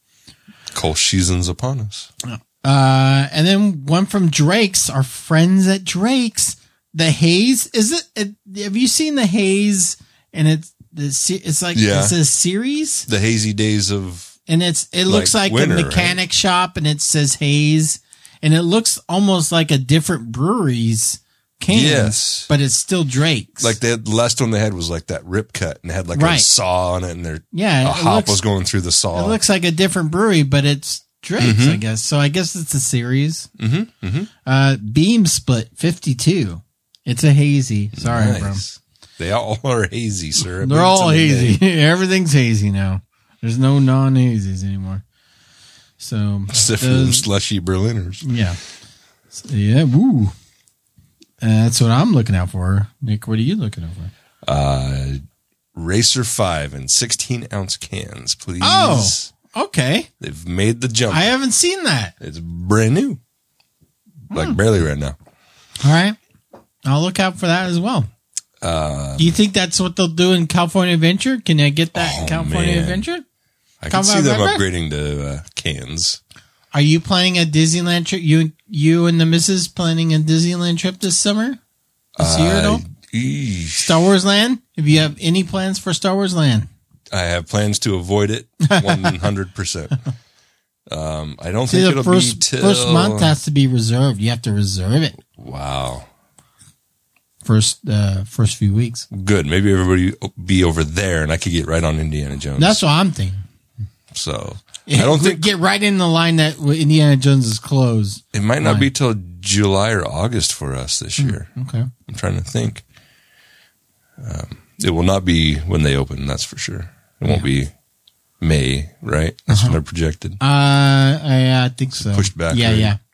Cold season's upon us. Uh, and then one from Drake's, our friends at Drake's. The Haze, is it, it have you seen the Haze? And it's, the, se- it's like, Yeah. it's a series. The hazy days of And it's, it looks like, Like winter, a mechanic shop and it says Haze. And it looks almost like a different brewery's cans, Yes. but it's still Drake's. like they had, the last one they had was like that rip cut and had like a Right. saw on it and their yeah, a it hop looks, was going through the saw. it looks like a different brewery, but it's Drake's, I guess. So I guess it's a series. Mm-hmm, mm-hmm. Uh, Beam Split fifty-two. It's a hazy. Sorry, bro. Nice. They all are hazy, sir. They're all hazy. Everything's hazy now. There's no non-hazies anymore. So Except for those- them slushy Berliners. Yeah. So, yeah. Woo. Uh, that's what I'm looking out for. Nick, what are you looking out for? Uh, Racer five in sixteen ounce cans, please. Oh, okay. They've made the jump. I haven't seen that. It's brand new. Like Hmm. barely right now. All right. I'll look out for that as well. Uh, Do you think that's what they'll do in California Adventure? Can I get that in Oh, California man. Adventure? I Come can see on, them right, right. upgrading to uh, cans. Are you planning a Disneyland trip? You you and the missus planning a Disneyland trip this summer? This year at all? Uh, eesh. Star Wars Land? If you have any plans for Star Wars Land? I have plans to avoid it one hundred percent. Um, I don't See, think the it'll first, be till... first month has to be reserved. You have to reserve it. Wow. First uh, first few weeks. Good. Maybe everybody be over there and I could get right on Indiana Jones. That's what I'm thinking. So I don't think Get right in the line that Indiana Jones is closed. it might not Fine. be till July or August for us this year. Okay. I'm trying to think. Um, it will not be when they open, that's for sure. It won't be May, right? That's when they're projected. Uh, I, I think so. Pushed back, Yeah, right? yeah.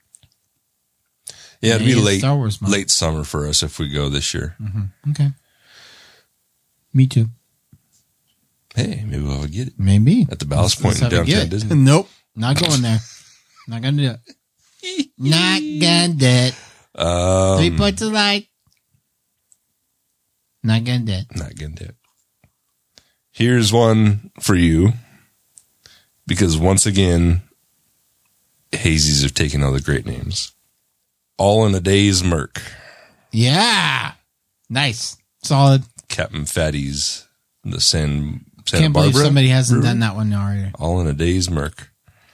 Yeah, it'd May be is late, Star Wars month. late summer for us if we go this year. Okay. Me too. Hey, maybe we'll get it Maybe. at the Ballast Let's Point in have a downtown get. Disney. Nope. Not going there. Not gonna do it. Not gonna do it. Three Um, points of light. Not gonna do it. not gonna do it. Here's one for you, because once again, hazies have taken all the great names. All in a Day's Merc, Yeah. Nice. Solid. Captain Fatty's, the San Santa Can't Barbara. believe somebody hasn't Brewery. done that one already. All in a Day's Merc,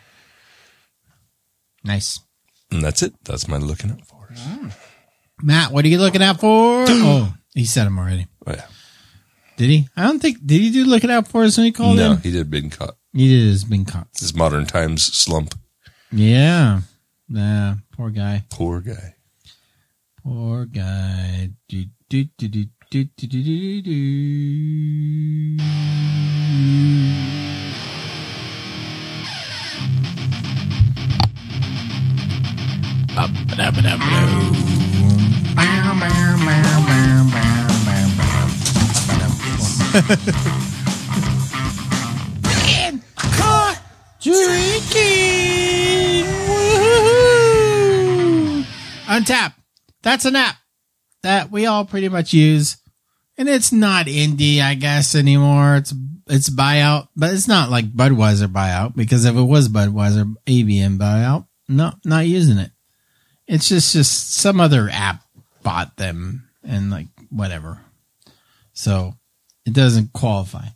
Nice. and that's it. That's my looking out for. Matt, what are you looking out for? Oh, he said him already. Oh, yeah. Did he? I don't think. Did he do looking out for us when he called No, in? he did been caught. He did his been caught. His modern times slump. Yeah. Nah. Poor guy. Poor guy. Poor guy. Do, do, do, do, do, do, do, do, do. Caught drinking. Woohoo! Untap. that's an app that we all pretty much use. And it's not indie, I guess, anymore. It's it's buyout, but it's not like Budweiser buyout, because if it was Budweiser A B M buyout, no, not using it. It's just, just some other app bought them and like whatever. So it doesn't qualify.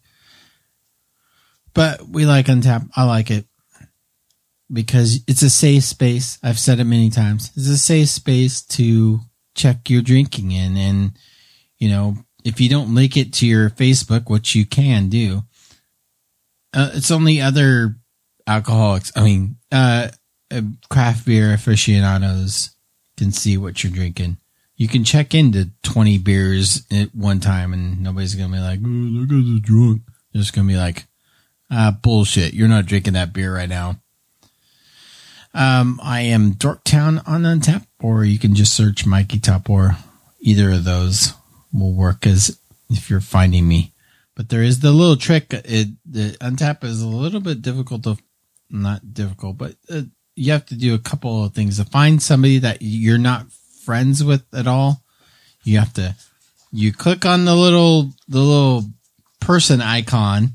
But we like Untappd. I like it because it's a safe space. I've said it many times. It's a safe space to check your drinking in. And, you know, if you don't link it to your Facebook, which you can do, uh, it's only other alcoholics. I mean, uh, uh, craft beer aficionados can see what you're drinking. You can check into twenty beers at one time and nobody's going to be like, oh, look at the drunk. They're just going to be like, ah, bullshit. You're not drinking that beer right now. Um, I am Dorktown on Untappd, or you can just search Mikey Topor. Either of those will work as if you're finding me. But there is the little trick. It, the Untappd is a little bit difficult to, not difficult, but uh, you have to do a couple of things to find somebody that you're not friends with at all. You have to, you click on the little, the little person icon,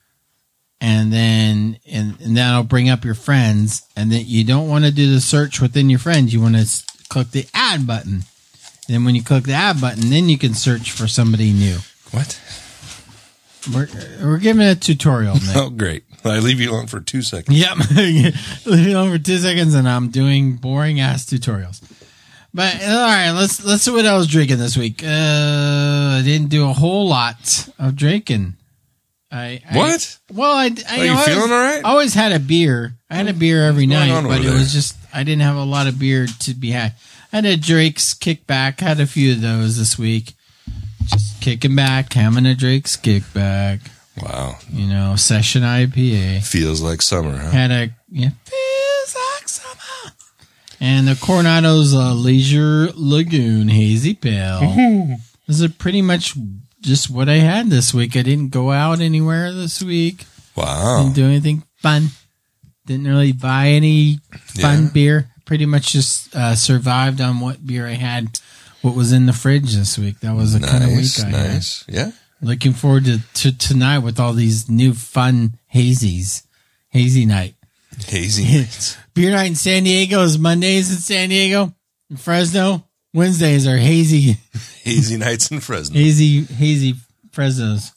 and then, and, and that'll bring up your friends. And then you don't want to do the search within your friends. You want to click the add button. And then when you click the add button, then you can search for somebody new. What? We're, we're giving a tutorial, Nick. Oh, great. I leave you alone for two seconds. Yep. Leave it on for two seconds and I'm doing boring ass tutorials. But all right, let's let's see what I was drinking this week. Uh, I didn't do a whole lot of drinking. I, I What? Well, I, I Are you always, feeling all right? I always had a beer. I had a beer every What's going night, on but over it there? was just I didn't have a lot of beer to be had. I had a Drake's Kickback. Had a few of those this week. Just kicking back, having a Drake's Kickback. Wow. You know, session I P A. Feels like summer, huh? Had a yeah, feels like summer. And the Coronado's uh, Leisure Lagoon Hazy Pale. This is pretty much just what I had this week. I didn't go out anywhere this week. Wow. Didn't do anything fun. Didn't really buy any fun Yeah. beer. Pretty much just uh, survived on what beer I had, what was in the fridge this week. That was the kind of week Nice, I had. nice. Yeah. Looking forward to, to tonight with all these new fun hazies. Hazy night. Hazy nights. Beer night in San Diego is Mondays in San Diego. In Fresno, Wednesdays are hazy, Hazy nights in Fresno. hazy, hazy Fresnos.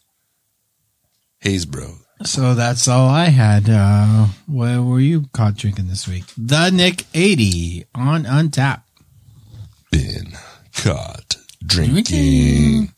Haze bro. So that's all I had. Uh, what were you caught drinking this week? The Nick eighty on Untappd. Been caught drinking. Drinking.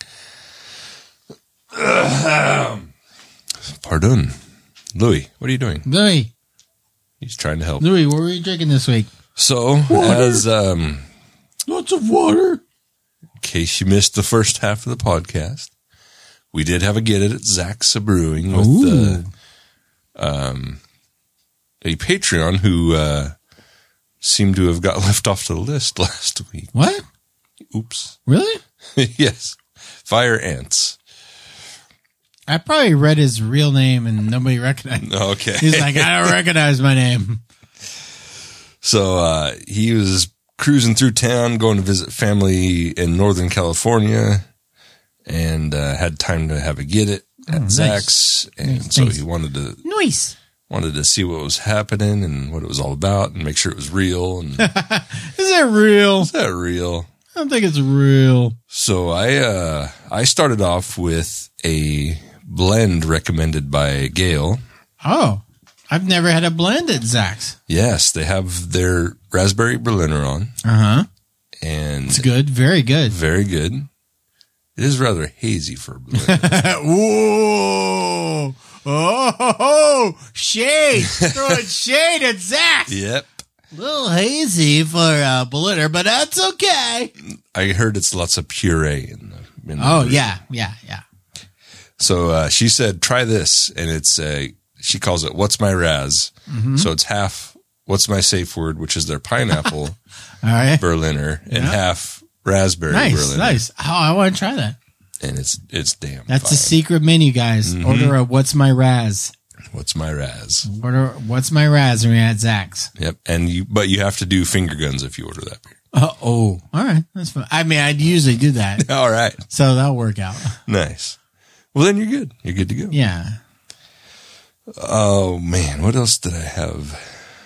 Pardon. Louis, what are you doing? Louis, He's trying to help. Louis, what were you drinking this week? So, as um, Lots of water. in case you missed the first half of the podcast, we did have a get it at Zach's Brewing with uh, um, a Patreon who uh, seemed to have got left off the list last week. What? Oops. Really? Yes. Fire Ants. I probably read his real name and nobody recognized. Okay. He's like, I don't recognize my name. So uh, he was cruising through town, going to visit family in Northern California, and uh, had time to have a get it at Oh, nice. Zach's, and Nice, so nice. he wanted to Nice. wanted to see what was happening and what it was all about, and make sure it was real. And is Is that real? that real? I don't think it's real. So I uh, I started off with a blend recommended by Gail. Oh, I've never had a blend at Zach's. Yes, they have their raspberry Berliner on, Uh huh. and It's good. Very good. very good. It is rather hazy for a Berliner. Whoa. Oh, shade. Throwing shade at Zach. Yep. A little hazy for a Berliner, but that's okay. I heard it's lots of puree in the. In the Oh, brew. yeah. Yeah. Yeah. So uh, she said, "Try this," and it's a. She calls it "What's My Raz?" Mm-hmm. So it's half "What's My Safe Word," which is their pineapple All right. Berliner, and Yeah. half raspberry Nice. Berliner. Nice. Oh, I want to try that. And it's it's damn. That's fine. a secret menu, guys. Mm-hmm. Order a What's My Raz. What's my Raz? What are, what's my Raz when you're at Zach's? Yep. And you, but you have to do finger guns if you order that beer. Uh, oh, all right. That's fine. I mean, I'd usually do that. All right. So that'll work out. Nice. Well, then you're good. You're good to go. Yeah. Oh, man. What else did I have?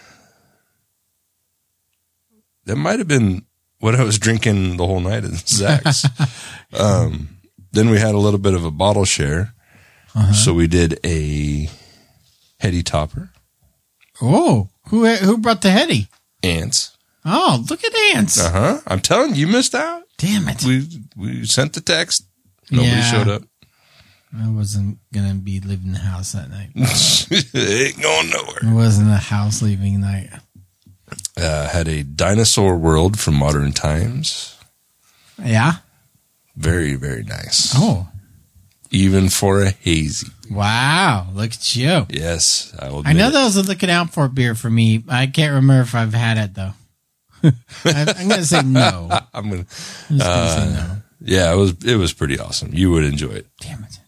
That might have been what I was drinking the whole night at Zach's. um, then we had a little bit of a bottle share. Uh-huh. So we did a Heady Topper. Oh, who who brought the Heady? Ants. Oh, look at Ants. Uh-huh. I'm telling you, you missed out. Damn it. We we sent the text. Nobody Yeah. showed up. I wasn't going to be leaving the house that night. It ain't going nowhere. It wasn't a house leaving night. Uh, had a Dinosaur World from Modern Times. Yeah? Very, very nice. Oh. Even for a hazy. Wow. Look at you. Yes, I will I know admit it. that was a looking out for beer for me. I can't remember if I've had it, though. I, I'm going to say no. I'm gonna. I'm just going to Uh, say no. Yeah, it was it was pretty awesome. You would enjoy it. Damn it.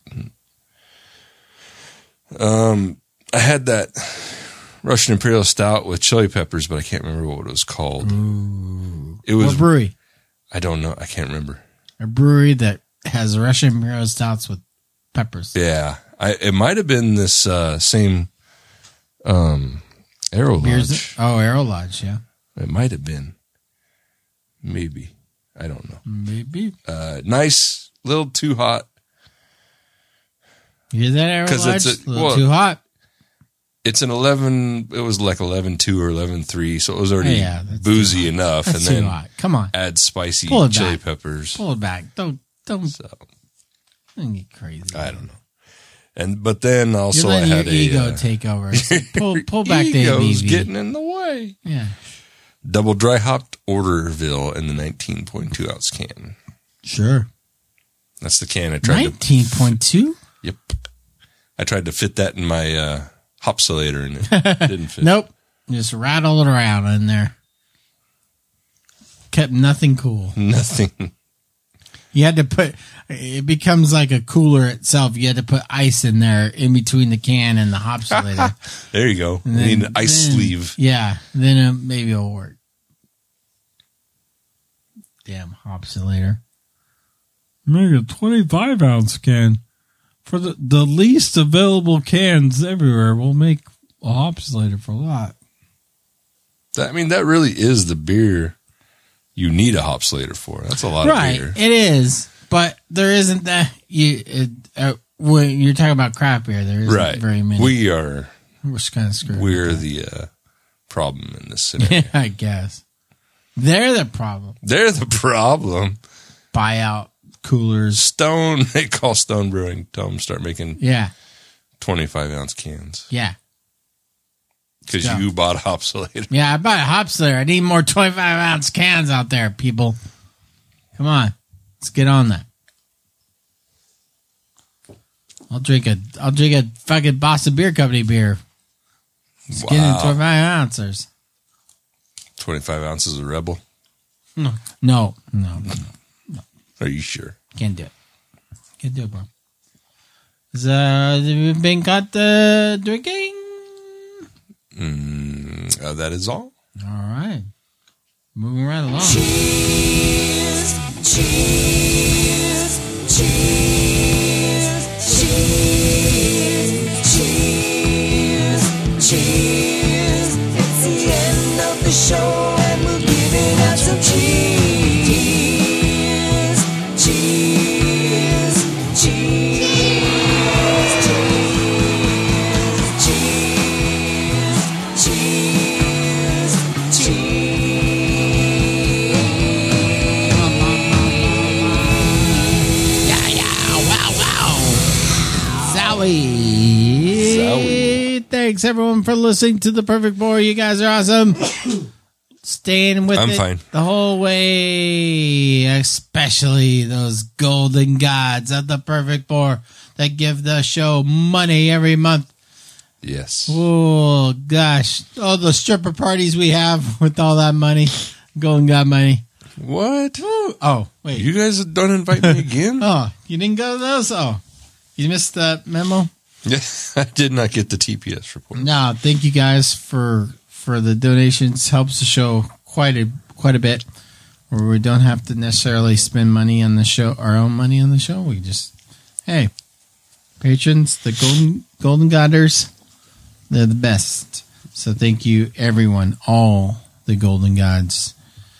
Um, I had that Russian Imperial Stout with chili peppers, but I can't remember what it was called. Ooh. It was What brewery? I don't know. I can't remember. A brewery that has Russian Imperial Stouts with peppers. Yeah, I it might have been this uh, same um, Arrow Lodge. Beers, oh, Arrow Lodge, yeah. It might have been. Maybe. I don't know. Maybe. Uh, nice, little too hot. You hear that, Arrow 'Cause Lodge? it's a- a little well, too hot. It's an eleven. It was like eleven two or eleven three, so it was already Yeah, that's boozy too enough. That's and too then hot. Come on. add spicy Pull it chili back. peppers. Pull it back. Don't, don't, So don't get crazy. I don't know. And but then also You're I letting had your a ego uh, take over. So pull, pull back the A B ego's V. getting in the way. Yeah. Double dry hopped Orderville in the nineteen point two ounce can. Sure. That's the can I tried to. nineteen point two? Yep. I tried to fit that in my uh, hopsulator and it didn't fit. Nope. Just rattle it around in there. Kept nothing cool. Nothing. You had to put, it becomes like a cooler itself. You had to put ice in there in between the can and the hopsulator. There you go. And I need then- an ice then- sleeve. Yeah. Then uh, maybe it'll work. Damn hopsulator. Make a twenty-five ounce can. For the, the least available cans everywhere, we'll make a hopsulator for a lot. That, I mean, that really is the beer you need a hopsulator for. That's a lot Right. of beer. It is. But there isn't that, you, it, uh, when you're talking about craft beer, there isn't Right. very many. We are We're kind of screwed. we're the uh, problem in this scenario. Yeah, I guess. They're the problem. They're the problem. Buy out coolers. Stone, they call Stone Brewing. Tell them start making Yeah. twenty-five ounce cans Yeah. because Yeah. you bought a hopsulator. Yeah, I bought a hopsulator. I need more twenty-five ounce cans out there, people. Come on. Let's get on that. I'll drink a I'll drink a fucking Boston Beer Company beer. Let's get in Wow. twenty-five ounces. twenty-five ounces of Rebel. No. No. No. no. Are you sure? Can't do it. Can't do it, bro. Is uh have you been caught uh, drinking? Mm, uh, that is all. All right. Moving right along. Cheers, cheers, cheers, cheers, cheers, cheers. It's the end of the show and we're giving out some cheers. Cheers, cheers, cheers, cheers, cheers, cheers. Yeah, yeah, wow, wow. Sally. Sally. Thanks everyone for listening to The Perfect Pour. You guys are awesome. Staying with I'm it fine. the whole way, especially those golden gods of The Perfect Pour that give the show money every month. Yes. Oh, gosh. All the stripper parties we have with all that money. Golden God money. What? Woo. Oh, wait. You guys don't invite me again? Oh, you didn't go to those? Oh, you missed that memo? Yeah, I did not get the T P S report. No, thank you guys for for the donations. Helps the show quite a quite a bit. Where we don't have to necessarily spend money on the show, our own money on the show. We just, hey, patrons, the Golden Golden Godders, they're the best. So thank you, everyone, all the Golden Gods.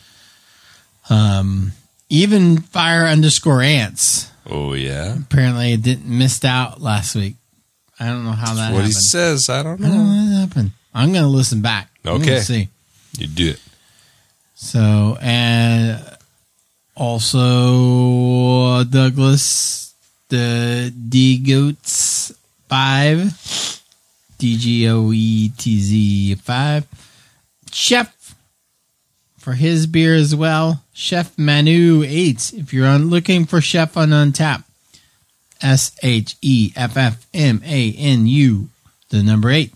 Um, even Fire underscore Ants. Oh, yeah? Apparently it didn't missed out last week. I don't know how that That's what happened. he says. I don't I don't know know. how that happened. I'm going to listen back. I'm Okay. gonna see. You do it. So, and also Douglas, the D Goats five, D G O E T Z five, Chef for his beer as well, Chef Manu eight. If you're on, looking for Chef on Untappd, S H E F F M A N U, the number eight.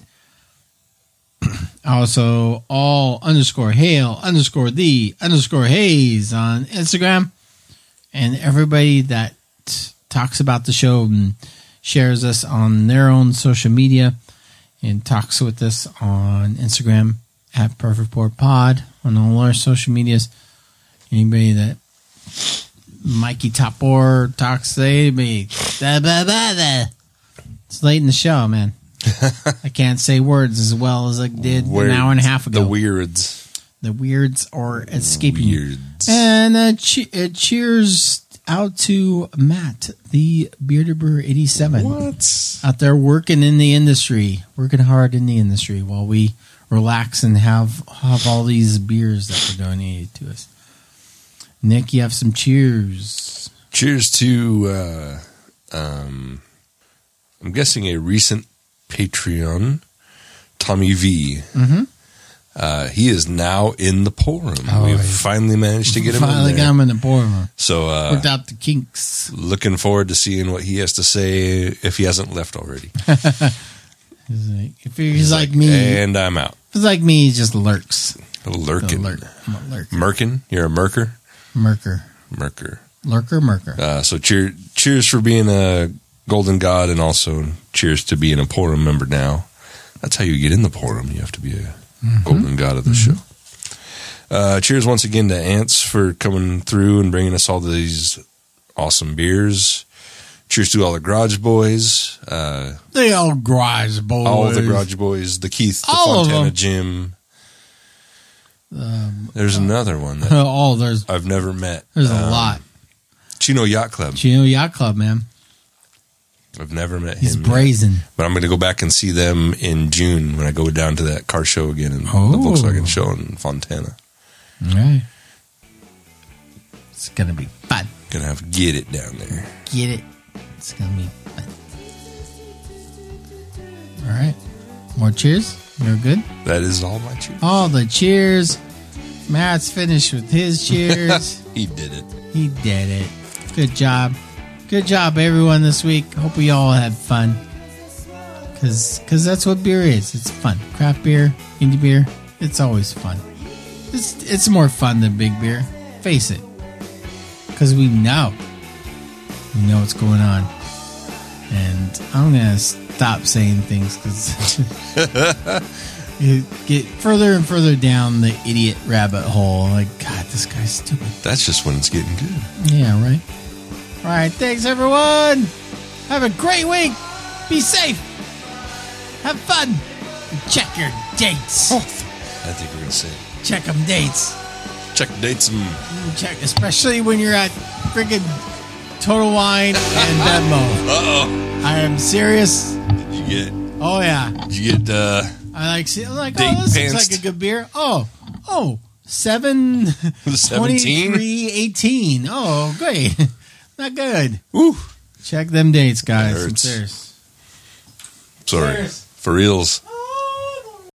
Also, all underscore hail underscore the underscore haze on Instagram. And everybody that talks about the show and shares us on their own social media and talks with us on Instagram at Perfect Pour Pod on all our social medias. Anybody that Mikey Topor talks to anybody, blah, blah, blah, blah. It's late in the show, man. I can't say words as well as I did Weird. an hour and a half ago. The weirds. The weirds are escaping. Weirds. And uh, che- uh, cheers out to Matt, the Bearded Brewer eighty-seven. What? Out there working in the industry, working hard in the industry while we relax and have have all these beers that were donated to us. Nick, you have some cheers. Cheers to, uh, um, I'm guessing a recent Patreon, Tommy V. Mm-hmm. Uh, he is now in the pour room. Oh, We've yeah. finally managed to get him Finally in there. got him in the pour room. So, uh, Worked out the kinks. looking forward to seeing what he has to say if he hasn't left already. He's like, if he's like, me, And I'm out. if he's like me, he just lurks. Lurking. Lurk. I'm a lurk. Merkin? You're a merker? Merker. Merker. Lurker, merker. Uh, so cheer, cheers for being a Golden God, and also cheers to being a Pour Room member now. That's how you get in the Pour Room. You have to be a Mm-hmm. Golden God of the Mm-hmm. show. Uh, cheers once again to Ants for coming through and bringing us all these awesome beers. Cheers to all the Garage Boys. Uh, The old garage boys. all the Garage Boys. The Keith, the All of Fontana them. Jim. Um, There's another one that oh, there's I've never met. there's a Um, lot. Chino Yacht Club. Chino Yacht Club, man. I've never met He's him. yet. brazen. But I'm going to go back and see them in June when I go down to that car show again in Oh. the Volkswagen show in Fontana. All right. It's gonna be fun. Gonna have to get it down there. Get it? It's gonna be fun. All right. More cheers. You're good. That is all my cheers. All the cheers. Matt's finished with his cheers. He did it. He did it. Good job. Good job, everyone, this week. Hope we all had fun. Because cause that's what beer is. It's fun. Craft beer, indie beer, it's always fun. It's, it's more fun than big beer. Face it. Because we know. We know what's going on. And I'm going to stop saying things because you get further and further down the idiot rabbit hole. Like, God, this guy's stupid. That's just when it's getting good. Yeah, right. All right, thanks everyone. Have a great week. Be safe. Have fun. And check your dates. I think we're going to say it. Check them dates. Check dates and Check, especially when you're at freaking Total Wine and Venmo. uh-oh. I am serious. Did you get, Oh yeah. did you get, uh, I like see. I'm like, Date oh, this looks pantsed. like a good beer. Oh, oh, seven, seventeen? twenty-three, eighteen. Oh, great. Not good. Woo. Check them dates, guys. That hurts. I'm serious. Sorry. Cheers. For reals.